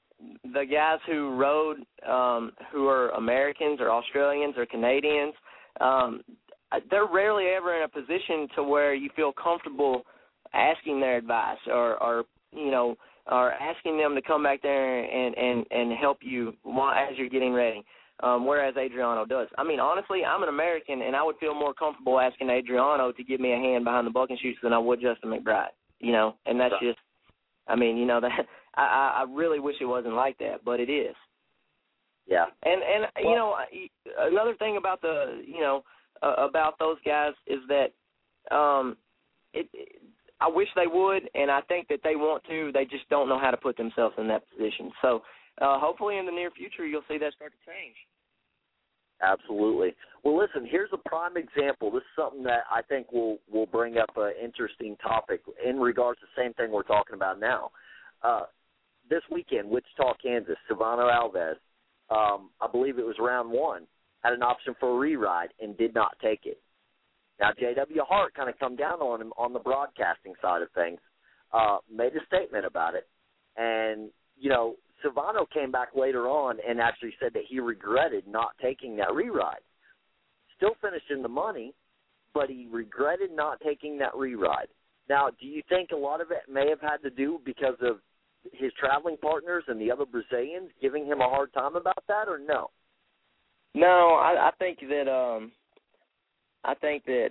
the guys who rode, um, who are Americans or Australians or Canadians, um, they're rarely ever in a position to where you feel comfortable asking their advice or, or you know, or asking them to come back there and, and, and help you while, as you're getting ready, um, whereas Adriano does. I mean, honestly, I'm an American, and I would feel more comfortable asking Adriano to give me a hand behind the buck and shoots than I would Justin McBride, you know, and that's just, I mean, you know, that I, I really wish it wasn't like that, but it is. Yeah. And, and well, you know, another thing about the, you know, uh, about those guys is that um, it, it I wish they would, and I think that they want to. They just don't know how to put themselves in that position. So uh, hopefully in the near future you'll see that start to change. Absolutely. Well, listen, here's a prime example. This is something that I think will, will bring up an interesting topic in regards to the same thing we're talking about now. Uh, this weekend, Wichita, Kansas, Silvano Alves, um, I believe it was round one, had an option for a re-ride and did not take it. Now, J W. Hart kind of come down on him on the broadcasting side of things, uh, made a statement about it. And, you know, Silvano came back later on and actually said that he regretted not taking that re-ride. Still finished in the money, but he regretted not taking that re-ride. Now, do you think a lot of it may have had to do because of his traveling partners and the other Brazilians giving him a hard time about that, or no? No, I, I think that um, – I think that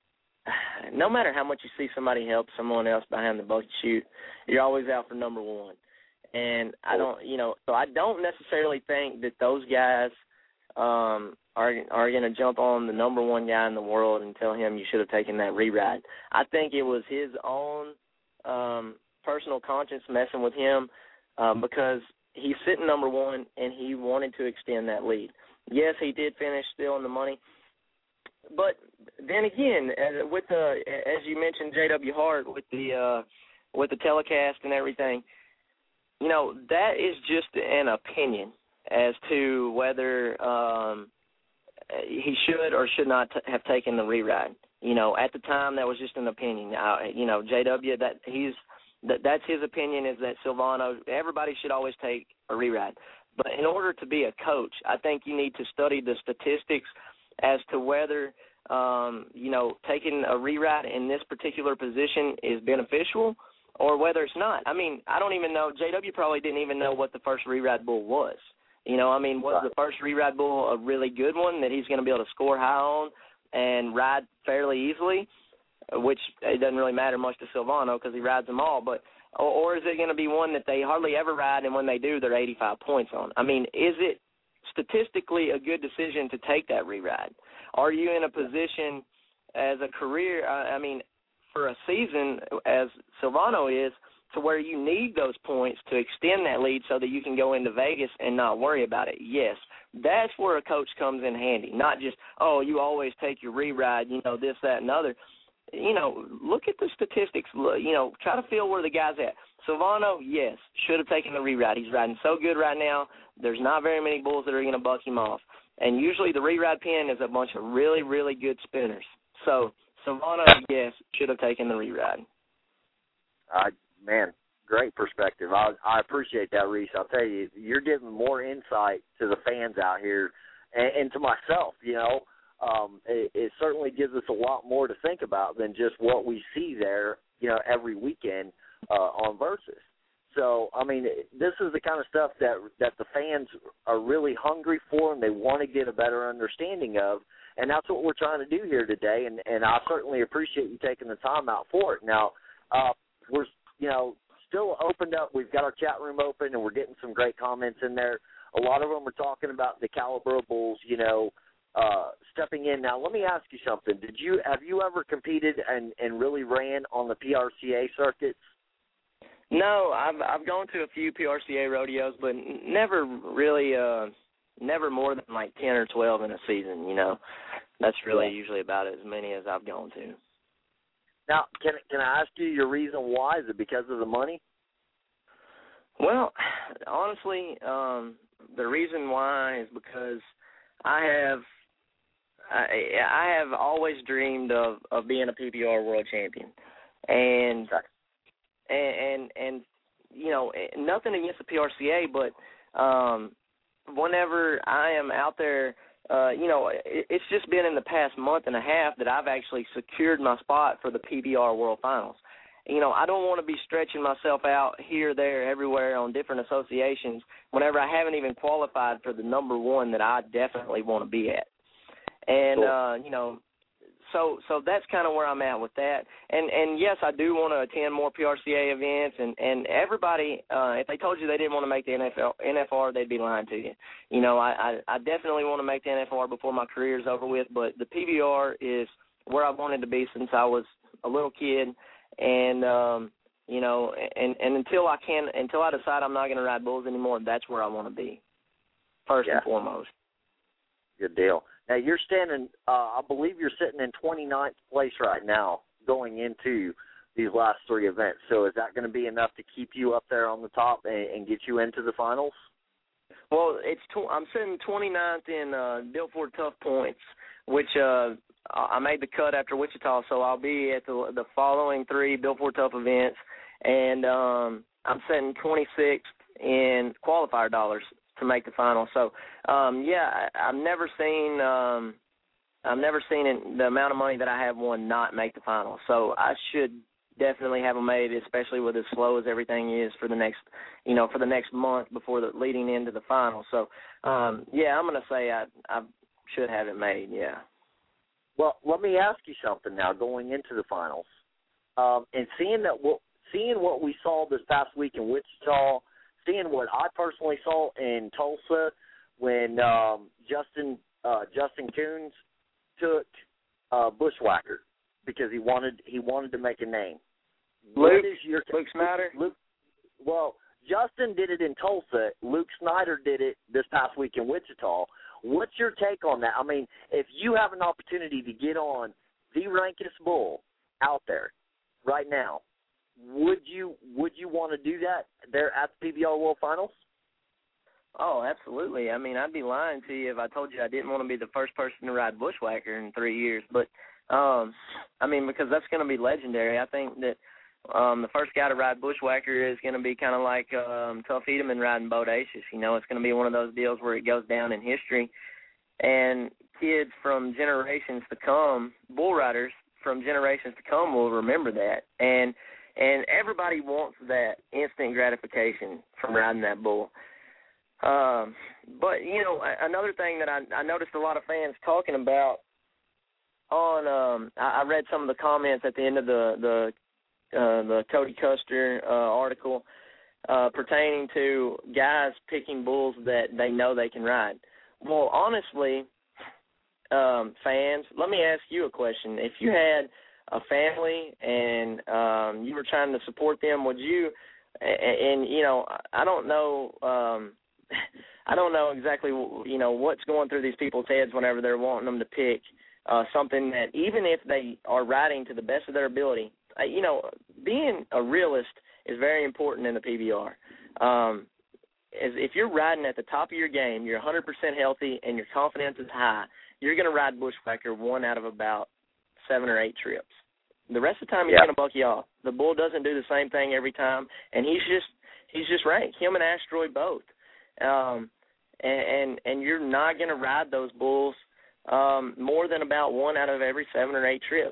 no matter how much you see somebody help someone else behind the bucket shoot, you're always out for number one. And I don't, you know, so I don't necessarily think that those guys um, are are going to jump on the number one guy in the world and tell him you should have taken that re-ride. I think it was his own um, personal conscience messing with him um, because he's sitting number one and he wanted to extend that lead. Yes, he did finish still in the money. But then again, with the as you mentioned, J W. Hart with the uh, with the telecast and everything, you know, that is just an opinion as to whether um, he should or should not t- have taken the re-ride. You know, at the time, that was just an opinion. Uh, you know, J W. That he's that that's his opinion is that Silvano. Everybody should always take a re-ride. But in order to be a coach, I think you need to study the statistics as to whether, um, you know, taking a re-ride in this particular position is beneficial or whether it's not. I mean, I don't even know. J W probably didn't even know what the first re-ride bull was. You know, I mean, was the first re-ride bull a really good one that he's going to be able to score high on and ride fairly easily, which it doesn't really matter much to Silvano because he rides them all. But or, or is it going to be one that they hardly ever ride, and when they do, they're eighty-five points on? I mean, is it statistically a good decision to take that re-ride? Are you in a position as a career, uh, I mean, for a season, as Silvano is, to where you need those points to extend that lead so that you can go into Vegas and not worry about it? Yes, that's where a coach comes in handy, not just, oh, you always take your re-ride, you know, this, that, and other. You know, look at the statistics. You know, try to feel where the guy's at. Silvano, yes, should have taken the re-ride. He's riding so good right now. There's not very many bulls that are going to buck him off. And usually the re-ride pen is a bunch of really, really good spinners. So Silvano, yes, should have taken the re-ride. Uh, man, great perspective. I, I appreciate that, Reese. I'll tell you, you're giving more insight to the fans out here and, and to myself, you know. Um, it, it certainly gives us a lot more to think about than just what we see there, you know, every weekend uh, on Versus. So, I mean, this is the kind of stuff that that the fans are really hungry for and they want to get a better understanding of, and that's what we're trying to do here today, and, and I certainly appreciate you taking the time out for it. Now, uh, we're, you know, still opened up. We've got our chat room open, and we're getting some great comments in there. A lot of them are talking about the Caliber Bulls, you know, uh, stepping in. Now, let me ask you something. Did you have you ever competed and, and really ran on the P R C A circuits? No, I've I've gone to a few P R C A rodeos, but never really, uh, never more than like ten or twelve in a season. You know, that's really usually about as many as I've gone to. Now, can can I ask you your reason why? Is it because of the money? Well, honestly, um, the reason why is because I have I, I have always dreamed of, of being a P B R world champion, and. And, and, and, you know, nothing against the P R C A, but um, whenever I am out there, uh, you know, it, it's just been in the past month and a half that I've actually secured my spot for the P B R World Finals. you know, I don't want to be stretching myself out here, there, everywhere on different associations whenever I haven't even qualified for the number one that I definitely want to be at. And, cool. uh, you know, so so that's kind of where I'm at with that. And, and yes, I do want to attend more P R C A events. And, and everybody, uh, if they told you they didn't want to make the N F L, N F R, they'd be lying to you. You know, I, I, I definitely want to make the N F R before my career is over with. But the P B R is where I wanted to be since I was a little kid. And, um, you know, and, and until I can, until I decide I'm not going to ride bulls anymore, that's where I want to be, first yeah. and foremost. Good deal. Now, you're standing, uh, I believe you're sitting in twenty-ninth place right now going into these last three events. So is that going to be enough to keep you up there on the top and, and get you into the finals? Well, it's tw- I'm sitting twenty-ninth in uh, Built Ford Tough points, which uh, I made the cut after Wichita, so I'll be at the, the following three Built Ford Tough events, and um, I'm sitting twenty-sixth in qualifier dollars to make the final. So, um, yeah, I, I've never seen um, I've never seen it, the amount of money that I have won not make the final. So I should definitely have them made, especially with as slow as everything is for the next, you know, for the next month before the leading into the final. So, um, yeah, I'm going to say I, I should have it made. Yeah. Well, let me ask you something now. Going into the finals, um, and seeing that, what, seeing what we saw this past week in Wichita. Seeing what I personally saw in Tulsa when um, Justin uh, Justin Coons took uh, Bushwhacker because he wanted he wanted to make a name. Luke, what is your Luke Snyder? Luke, well, Justin did it in Tulsa. Luke Snyder did it this past week in Wichita. What's your take on that? I mean, if you have an opportunity to get on the rankest bull out there right now, Would you would you want to do that there at the P B R World Finals? Oh, absolutely. I mean, I'd be lying to you if I told you I didn't want to be the first person to ride Bushwhacker in three years. But, um, I mean, because that's going to be legendary. I think that um, the first guy to ride Bushwhacker is going to be kind of like um, Tuff Hedeman riding Bodacious. You know, it's going to be one of those deals where it goes down in history. And kids from generations to come, bull riders from generations to come will remember that. And And everybody wants that instant gratification from riding that bull. Um, but, you know, another thing that I, I noticed a lot of fans talking about on um, – I, I read some of the comments at the end of the the, uh, the Cody Custer uh, article uh, pertaining to guys picking bulls that they know they can ride. Well, honestly, um, fans, let me ask you a question. If you had – a family and um, you were trying to support them, would you, and, and you know, I don't know, um, I don't know exactly, you know, what's going through these people's heads whenever they're wanting them to pick uh, something that even if they are riding to the best of their ability, uh, you know, being a realist is very important in the P B R. Um, as if you're riding at the top of your game, you're one hundred percent healthy and your confidence is high, you're going to ride Bushwhacker one out of about seven or eight trips. The rest of the time he's yeah. going to buck you off. The bull doesn't do the same thing every time, and he's just he's just ranked. Him and Asteroid both. Um, and, and and you're not going to ride those bulls um, more than about one out of every seven or eight trips.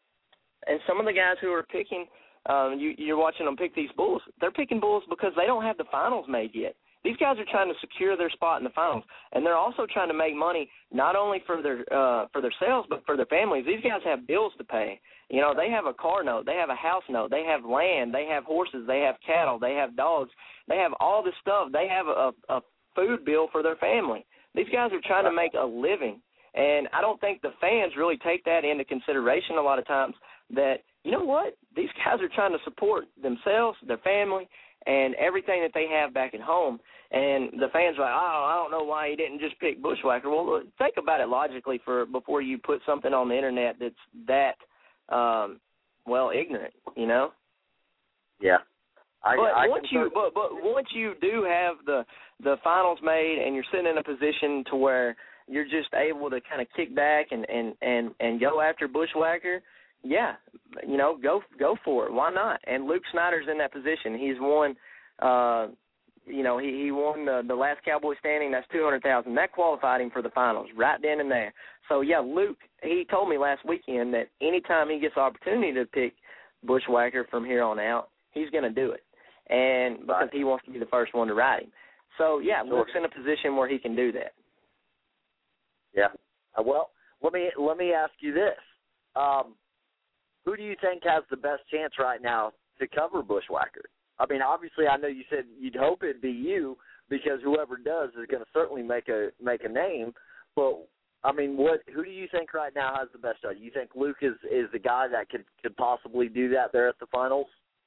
And some of the guys who are picking, um, you, you're watching them pick these bulls, they're picking bulls because they don't have the finals made yet. These guys are trying to secure their spot in the finals, and they're also trying to make money not only for their uh, for themselves but for their families. These guys have bills to pay. You know, they have a car note, they have a house note, they have land, they have horses, they have cattle, they have dogs, they have all this stuff. They have a, a food bill for their family. These guys are trying to make a living, and I don't think the fans really take that into consideration a lot of times that, you know what, these guys are trying to support themselves, their family, and everything that they have back at home. And the fans are like, oh, I don't know why he didn't just pick Bushwhacker. Well, look, think about it logically for before you put something on the internet that's that, um, well, ignorant, you know? Yeah. I, but I once you but, but once you do have the the finals made and you're sitting in a position to where you're just able to kind of kick back and, and, and, and go after Bushwhacker, yeah, you know, go go for it. Why not? And Luke Snyder's in that position. He's won, uh, you know, he, he won the, the last Cowboy standing. That's two hundred thousand dollars. That qualified him for the finals right then and there. So, yeah, Luke, he told me last weekend that anytime he gets the opportunity to pick Bushwhacker from here on out, he's going to do it, and because right. he wants to be the first one to ride him. So, yeah, sure. Luke's in a position where he can do that. Yeah. Uh, well, let me let me ask you this. Um, who do you think has the best chance right now to cover Bushwhacker? I mean, obviously, I know you said you'd hope it'd be you, because whoever does is going to certainly make a make a name. But I mean, what? Who do you think right now has the best shot? You think Luke is, is the guy that could could possibly do that there at the finals?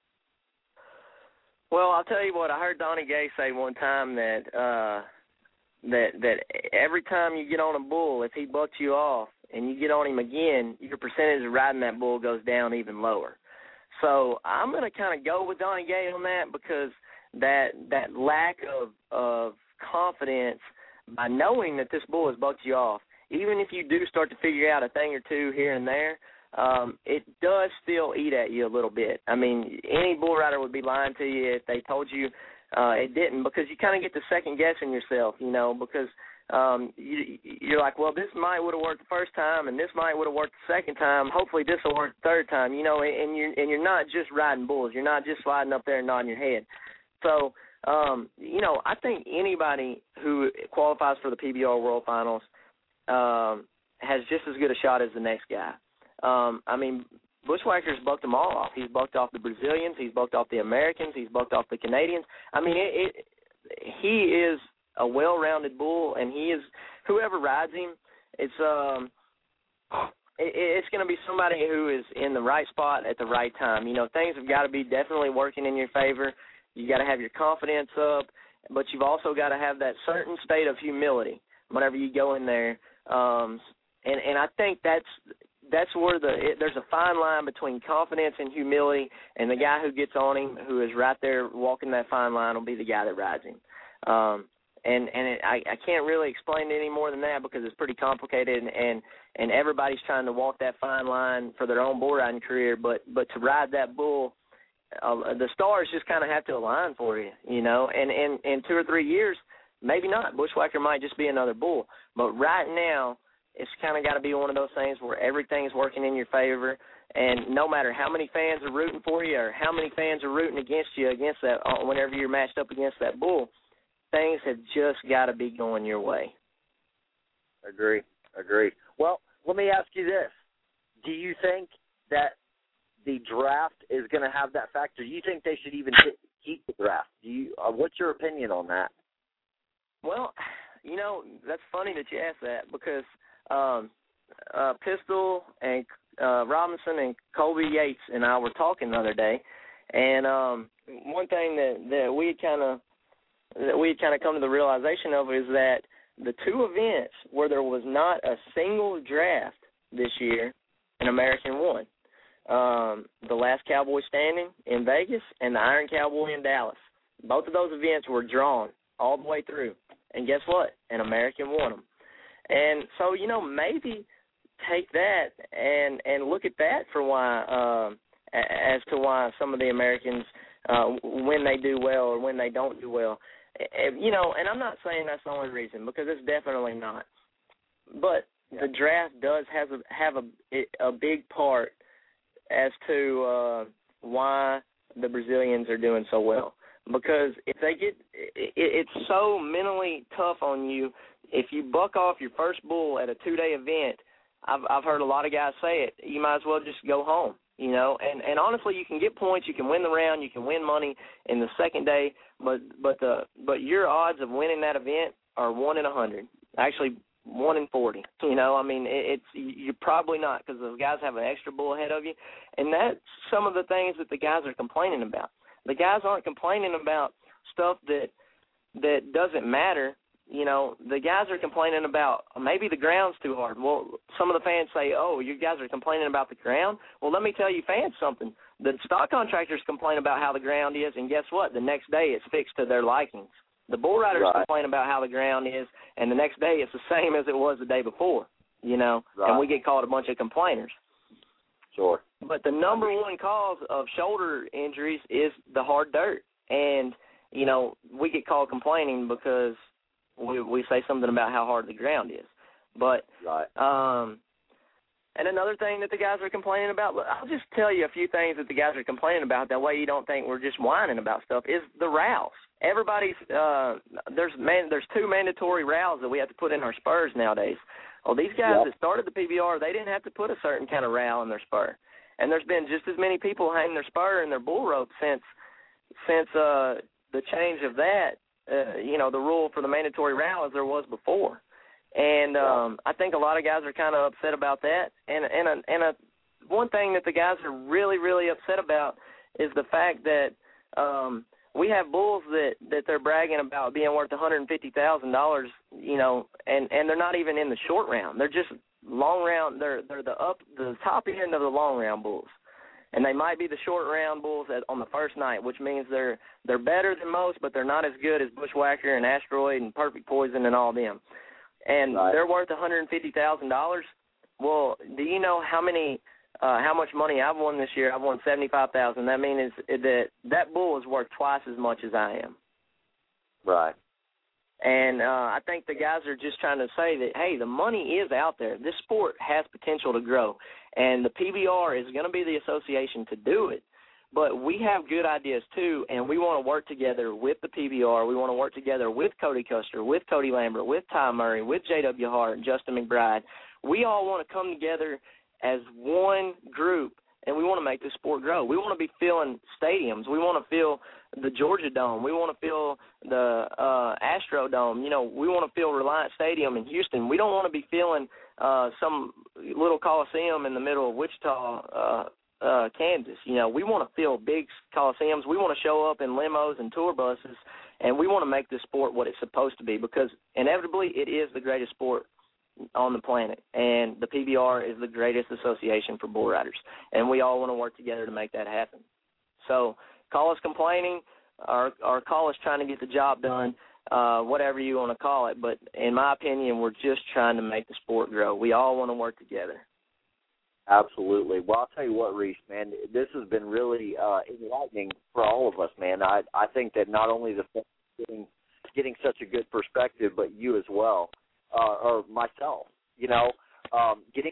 Well, I'll tell you what. I heard Donnie Gay say one time that uh, that that every time you get on a bull, if he bucks you off and you get on him again, your percentage of riding that bull goes down even lower. So I'm going to kind of go with Donnie Gay on that, because that that lack of of confidence by knowing that this bull has bucked you off, even if you do start to figure out a thing or two here and there, um, it does still eat at you a little bit. I mean, any bull rider would be lying to you if they told you uh, it didn't, because you kind of get to second guessing yourself, you know, because um, you, you're like, well, this might would have worked the first time, and this might would have worked the second time. Hopefully, this will work the third time, you know. And you're and you're not just riding bulls. You're not just sliding up there and nodding your head. So, um, you know, I think anybody who qualifies for the P B R World Finals um, has just as good a shot as the next guy. Um, I mean, Bushwhacker's bucked them all off. He's bucked off the Brazilians. He's bucked off the Americans. He's bucked off the Canadians. I mean, it, it, he is a well-rounded bull, and he is, whoever rides him, it's um, it, it's going to be somebody who is in the right spot at the right time. You know, things have got to be definitely working in your favor. You got to have your confidence up, but you've also got to have that certain state of humility whenever you go in there. Um, and and I think that's that's where the it, there's a fine line between confidence and humility, and the guy who gets on him, who is right there walking that fine line, will be the guy that rides him. Um, and and it, I, I can't really explain it any more than that, because it's pretty complicated, and, and, and everybody's trying to walk that fine line for their own bull riding career, but, but to ride that bull, uh, the stars just kind of have to align for you, you know, and in in two or three years, maybe not. Bushwhacker might just be another bull, but right now, it's kind of got to be one of those things where everything's working in your favor, and no matter how many fans are rooting for you or how many fans are rooting against you against that, whenever you're matched up against that bull, things have just got to be going your way. Agree, agree. Well, let me ask you this. Do you think that the draft is going to have that factor? Do you think they should even keep the draft? Do you? Uh, what's your opinion on that? Well, you know, that's funny that you asked that, because um, uh, Pistol and uh, Robinson and Colby Yates and I were talking the other day, and um, one thing that, that we had kind of that we had kind of come to the realization of is that the two events where there was not a single draft this year, an American won. Um, the Last Cowboy Standing in Vegas and the Iron Cowboy in Dallas. Both of those events were drawn all the way through. And guess what? An American won them. And so, you know, maybe take that and, and look at that for why, um, as to why some of the Americans, uh, when they do well or when they don't do well. You know, and I'm not saying that's the only reason, because it's definitely not. But yeah. The draft does have a, have a, a big part as to uh, why the Brazilians are doing so well. Because if they get, it, it's so mentally tough on you. If you buck off your first bull at a two-day event, I've, I've heard a lot of guys say it, you might as well just go home, you know. And, and honestly, you can get points, you can win the round, you can win money in the second day, but but the but your odds of winning that event are one in a hundred. Actually, one in forty. You know, I mean, it, it's you're probably not, because those guys have an extra bull ahead of you, and that's some of the things that the guys are complaining about. The guys aren't complaining about stuff that that doesn't matter. You know, the guys are complaining about maybe the ground's too hard. Well, some of the fans say, oh, you guys are complaining about the ground. Well, let me tell you fans something. The stock contractors complain about how the ground is, and guess what? The next day it's fixed to their likings. The bull riders right. complain about how the ground is, and the next day it's the same as it was the day before, you know, right. and we get called a bunch of complainers. Sure. But the number one cause of shoulder injuries is the hard dirt. And, you know, we get called complaining because – We we say something about how hard the ground is. But, right. um, And another thing that the guys are complaining about, I'll just tell you a few things that the guys are complaining about, that way you don't think we're just whining about stuff, is the rowels. Everybody's, uh, there's man, there's two mandatory rowels that we have to put in our spurs nowadays. Well, these guys yep. that started the P B R, they didn't have to put a certain kind of rowel in their spur. And there's been just as many people hanging their spur and their bull rope since since uh, the change of that, uh, you know, the rule for the mandatory rowel as there was before. And um, I think a lot of guys are kind of upset about that. And and a, and a, one thing that the guys are really, really upset about is the fact that um, we have bulls that, that they're bragging about being worth one hundred fifty thousand dollars, you know, and, and they're not even in the short round. They're just long round. They're they're the up the top end of the long round bulls, and they might be the short round bulls at, on the first night, which means they're they're better than most, but they're not as good as Bushwhacker and Asteroid and Perfect Poison and all them. And right. they're worth one hundred fifty thousand dollars. Well, do you know how many, uh, how much money I've won this year? I've won seventy-five thousand dollars. That means that that bull is worth twice as much as I am. Right. And uh, I think the guys are just trying to say that, hey, the money is out there. This sport has potential to grow, and the P B R is going to be the association to do it. But we have good ideas, too, and we want to work together with the P B R. We want to work together with Cody Custer, with Cody Lambert, with Ty Murray, with J W. Hart, and Justin McBride. We all want to come together as one group, and we want to make the sport grow. We want to be filling stadiums. We want to fill the Georgia Dome. We want to fill the uh, Astrodome. You know, we want to fill Reliant Stadium in Houston. We don't want to be filling uh, some little coliseum in the middle of Wichita, uh Uh, Kansas. You know, we want to fill big coliseums. We want to show up in limos and tour buses, and we want to make this sport what it's supposed to be, because inevitably it is the greatest sport on the planet, and the P B R is the greatest association for bull riders, and we all want to work together to make that happen. So call us complaining, or, or call us trying to get the job done, uh, whatever you want to call it, but in my opinion, we're just trying to make the sport grow. We all want to work together. Absolutely. Well, I'll tell you what, Reese, man, this has been really uh, enlightening for all of us, man. I I think that not only the getting getting such a good perspective, but you as well, uh, or myself, you know, um, getting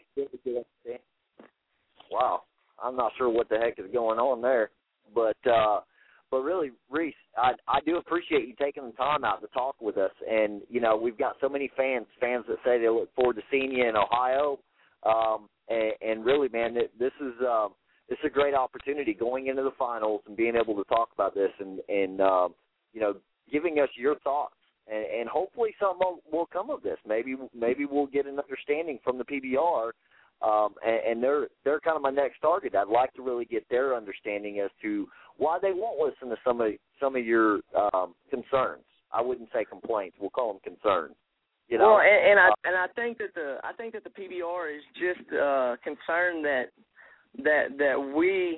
wow, I'm not sure what the heck is going on there, but uh, but really, Reese, I I do appreciate you taking the time out to talk with us, and you know, we've got so many fans, fans that say they look forward to seeing you in Ohio. Um, and, and really, man, this is um, this is a great opportunity going into the finals and being able to talk about this and, and um, you know, giving us your thoughts. And, and hopefully something will come of this. Maybe maybe we'll get an understanding from the P B R, um, and, and they're they're kind of my next target. I'd like to really get their understanding as to why they won't listen to some of some of your um, concerns. I wouldn't say complaints. We'll call them concerns. You know, well, and, and I and I think that the I think that the P B R is just uh, concerned that that that we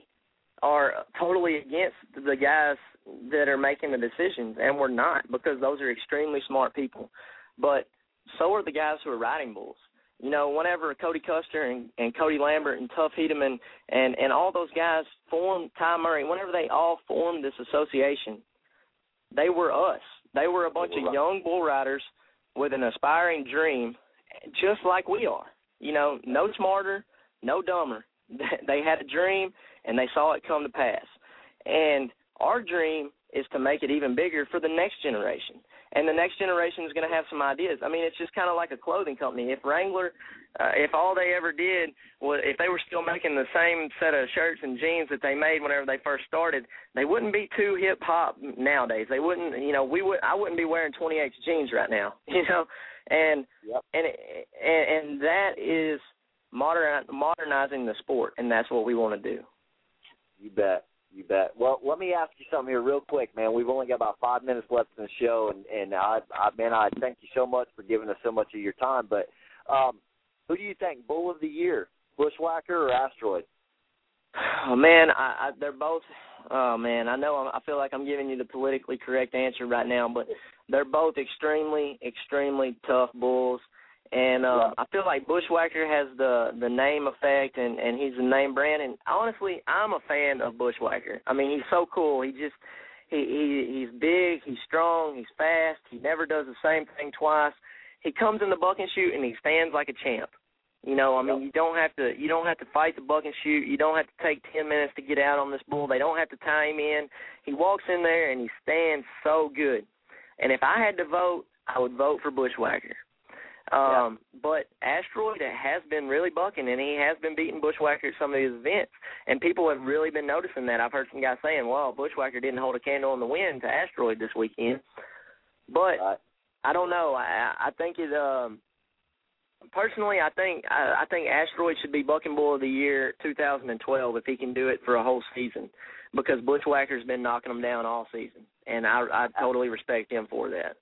are totally against the guys that are making the decisions, and we're not, because those are extremely smart people. But so are the guys who are riding bulls. You know, whenever Cody Custer and, and Cody Lambert and Tuff Hedeman and, and all those guys formed, Ty Murray, whenever they all formed this association, they were us. They were a bunch of young bull riders with an aspiring dream, just like we are. You know, no smarter, no dumber. They had a dream, and they saw it come to pass. And our dream is to make it even bigger for the next generation. And the next generation is going to have some ideas. I mean, it's just kind of like a clothing company. If Wrangler, uh, if all they ever did was, if they were still making the same set of shirts and jeans that they made whenever they first started, they wouldn't be too hip hop nowadays. They wouldn't, you know, we would, I wouldn't be wearing twenty-eight jeans right now, you know, and yep. and, and and that is modern modernizing the sport, and that's what we want to do. You bet. You bet. Well, let me ask you something here real quick, man. We've only got about five minutes left in the show, and, and I, I, man, I thank you so much for giving us so much of your time. But um, who do you think, Bull of the Year, Bushwhacker or Asteroid? Oh, man, I, I, they're both – oh, man, I know I'm, I feel like I'm giving you the politically correct answer right now, but they're both extremely, extremely tough bulls. And uh, yeah. I feel like Bushwhacker has the, the name effect, and, and he's a name brand. And honestly, I'm a fan of Bushwhacker. I mean, he's so cool. He just he, he he's big, he's strong, he's fast. He never does the same thing twice. He comes in the buck and shoot, and he stands like a champ. You know, I mean, Yep. you don't have to you don't have to fight the buck and shoot. You don't have to take ten minutes to get out on this bull. They don't have to tie him in. He walks in there and he stands so good. And if I had to vote, I would vote for Bushwhacker. Um, yeah. But Asteroid has been really bucking, and he has been beating Bushwhacker at some of these events. And people have really been noticing that. I've heard some guys saying, well, Bushwhacker didn't hold a candle in the wind to Asteroid this weekend. But right. I don't know. I, I think it um, – Personally, I think I, I think Asteroid should be Bucking Bull of the Year two thousand twelve if he can do it for a whole season, because Bushwhacker's been knocking him down all season, and I, I totally respect him for that.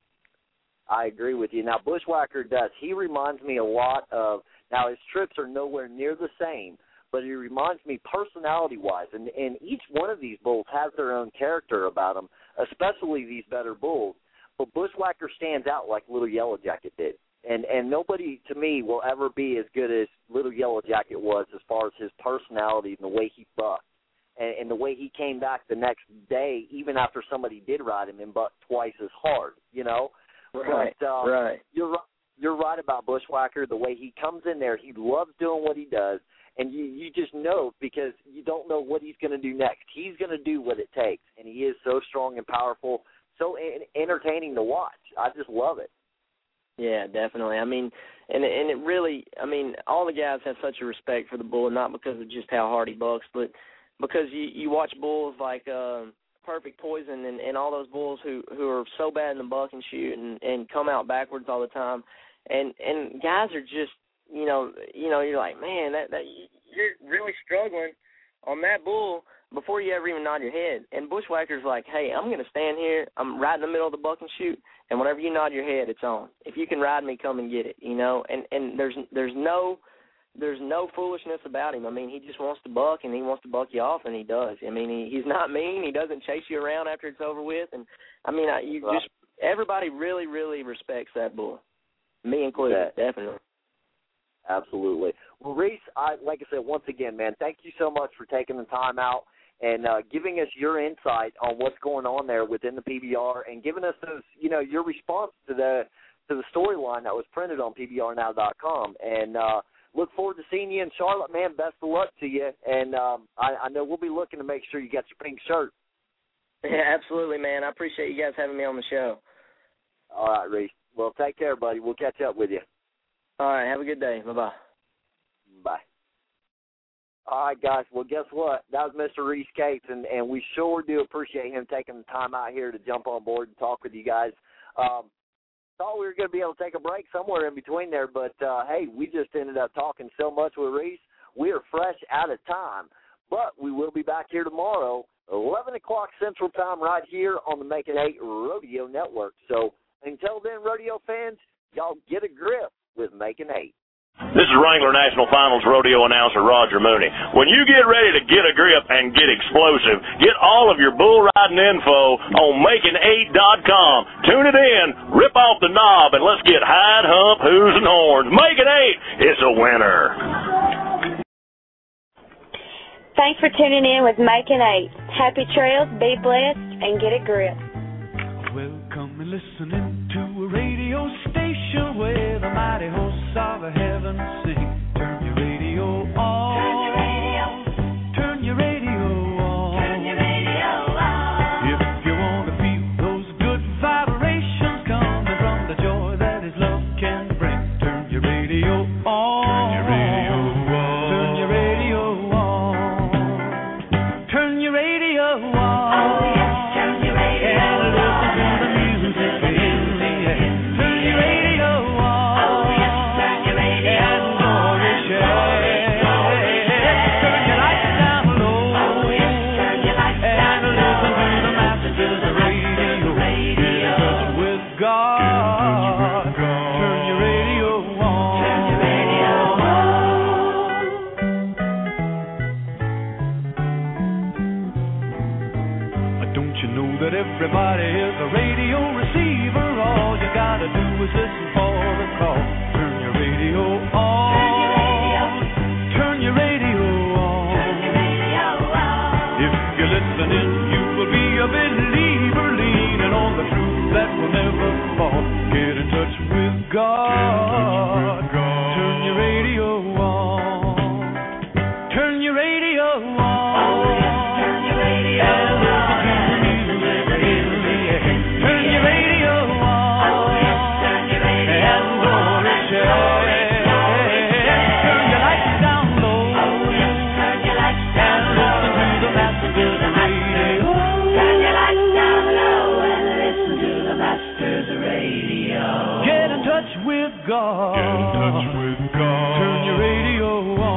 I agree with you. Now, Bushwhacker does. He reminds me a lot of – now, his trips are nowhere near the same, but he reminds me personality-wise, and, and each one of these bulls has their own character about them, especially these better bulls. But Bushwhacker stands out like Little Yellow Jacket did. And and nobody, to me, will ever be as good as Little Yellow Jacket was as far as his personality and the way he bucked. And, and the way he came back the next day, even after somebody did ride him, and bucked twice as hard, you know? Right, but, um, right. You're, you're right about Bushwhacker. The way he comes in there, he loves doing what he does. And you, you just know, because you don't know what he's going to do next. He's going to do what it takes. And he is so strong and powerful, so entertaining to watch. I just love it. Yeah, definitely. I mean, and and it really, I mean, all the guys have such a respect for the bull, not because of just how hard he bucks, but because you, you watch bulls like uh, Perfect Poison and, and all those bulls who, who are so bad in the buck and shoot and, and come out backwards all the time, and and guys are just, you know, you know, you're like, man, that that you're really struggling on that bull before you ever even nod your head. And Bushwhacker's like, hey, I'm going to stand here. I'm right in the middle of the buck and shoot, and whenever you nod your head, it's on. If you can ride me, come and get it, you know. And and there's there's no there's no foolishness about him. I mean, he just wants to buck, and he wants to buck you off, and he does. I mean, he, he's not mean. He doesn't chase you around after it's over with. And I mean, I, you right. just everybody really really respects that bull, me included, yeah. definitely. Absolutely. Well, Reese, I, like I said, once again, man, thank you so much for taking the time out and uh, giving us your insight on what's going on there within the P B R, and giving us those, you know, your response to the to the storyline that was printed on P B R now dot com. And uh, look forward to seeing you in Charlotte, man. Best of luck to you. And um, I, I know we'll be looking to make sure you get your pink shirt. Yeah, absolutely, man. I appreciate you guys having me on the show. All right, Reese. Well, take care, buddy. We'll catch up with you. All right, have a good day. Bye-bye. Bye. All right, guys. Well, guess what? That was Mister Reese Cates, and, and we sure do appreciate him taking the time out here to jump on board and talk with you guys. Um, thought we were going to be able to take a break somewhere in between there, but, uh, hey, we just ended up talking so much with Reese. We are fresh out of time, but we will be back here tomorrow, eleven o'clock Central Time, right here on the Making Eight Rodeo Network. So until then, rodeo fans, y'all get a grip with Making Eight. This is Wrangler National Finals rodeo announcer Roger Mooney. When you get ready to get a grip and get explosive, get all of your bull riding info on making eight dot com. Tune it in, rip off the knob, and let's get hide, hump, whoos, and horns. Making Eight is a winner. Thanks for tuning in with Making Eight. Happy trails, be blessed, and get a grip. Welcome and listening to a radio station where the mighty hosts of heaven sing. Turn your radio on. Turn your radio. Turn your radio on. Turn your radio on. If you want to feel those good vibrations coming from the joy that His love can bring, turn your radio on. Turn your radio on. Turn your radio on. Turn your radio on. Oh, yes, turn your radio on. And listen to the music in the air. Turn your radio on. Oh, yes, turn your radio on. And glory share. Turn your lights down low. Oh, yes, turn your lights down low. And listen to the masters of radio. Get in touch with God. Turn your radio on. Turn your radio on. Don't you know that everybody is a radio receiver? All you gotta do is listen for the call. Turn your radio on. Turn your radio on. Turn your radio on. If you're listening, you will be a believer, leaning on the truth that will never fall. Get in touch with God. Turn your radio radio on. Turn your radio on. Oh, yes, turn your radio on. And listen to the music in the air. Turn your radio on. Oh, yes, turn your radio And on. glory share. Turn your lights down low. Oh, yes, turn your lights down And low. listen to the Masters Radio. Turn your lights down low and listen to the Masters Radio. Get in touch with God. Get in touch with God. Turn your radio on.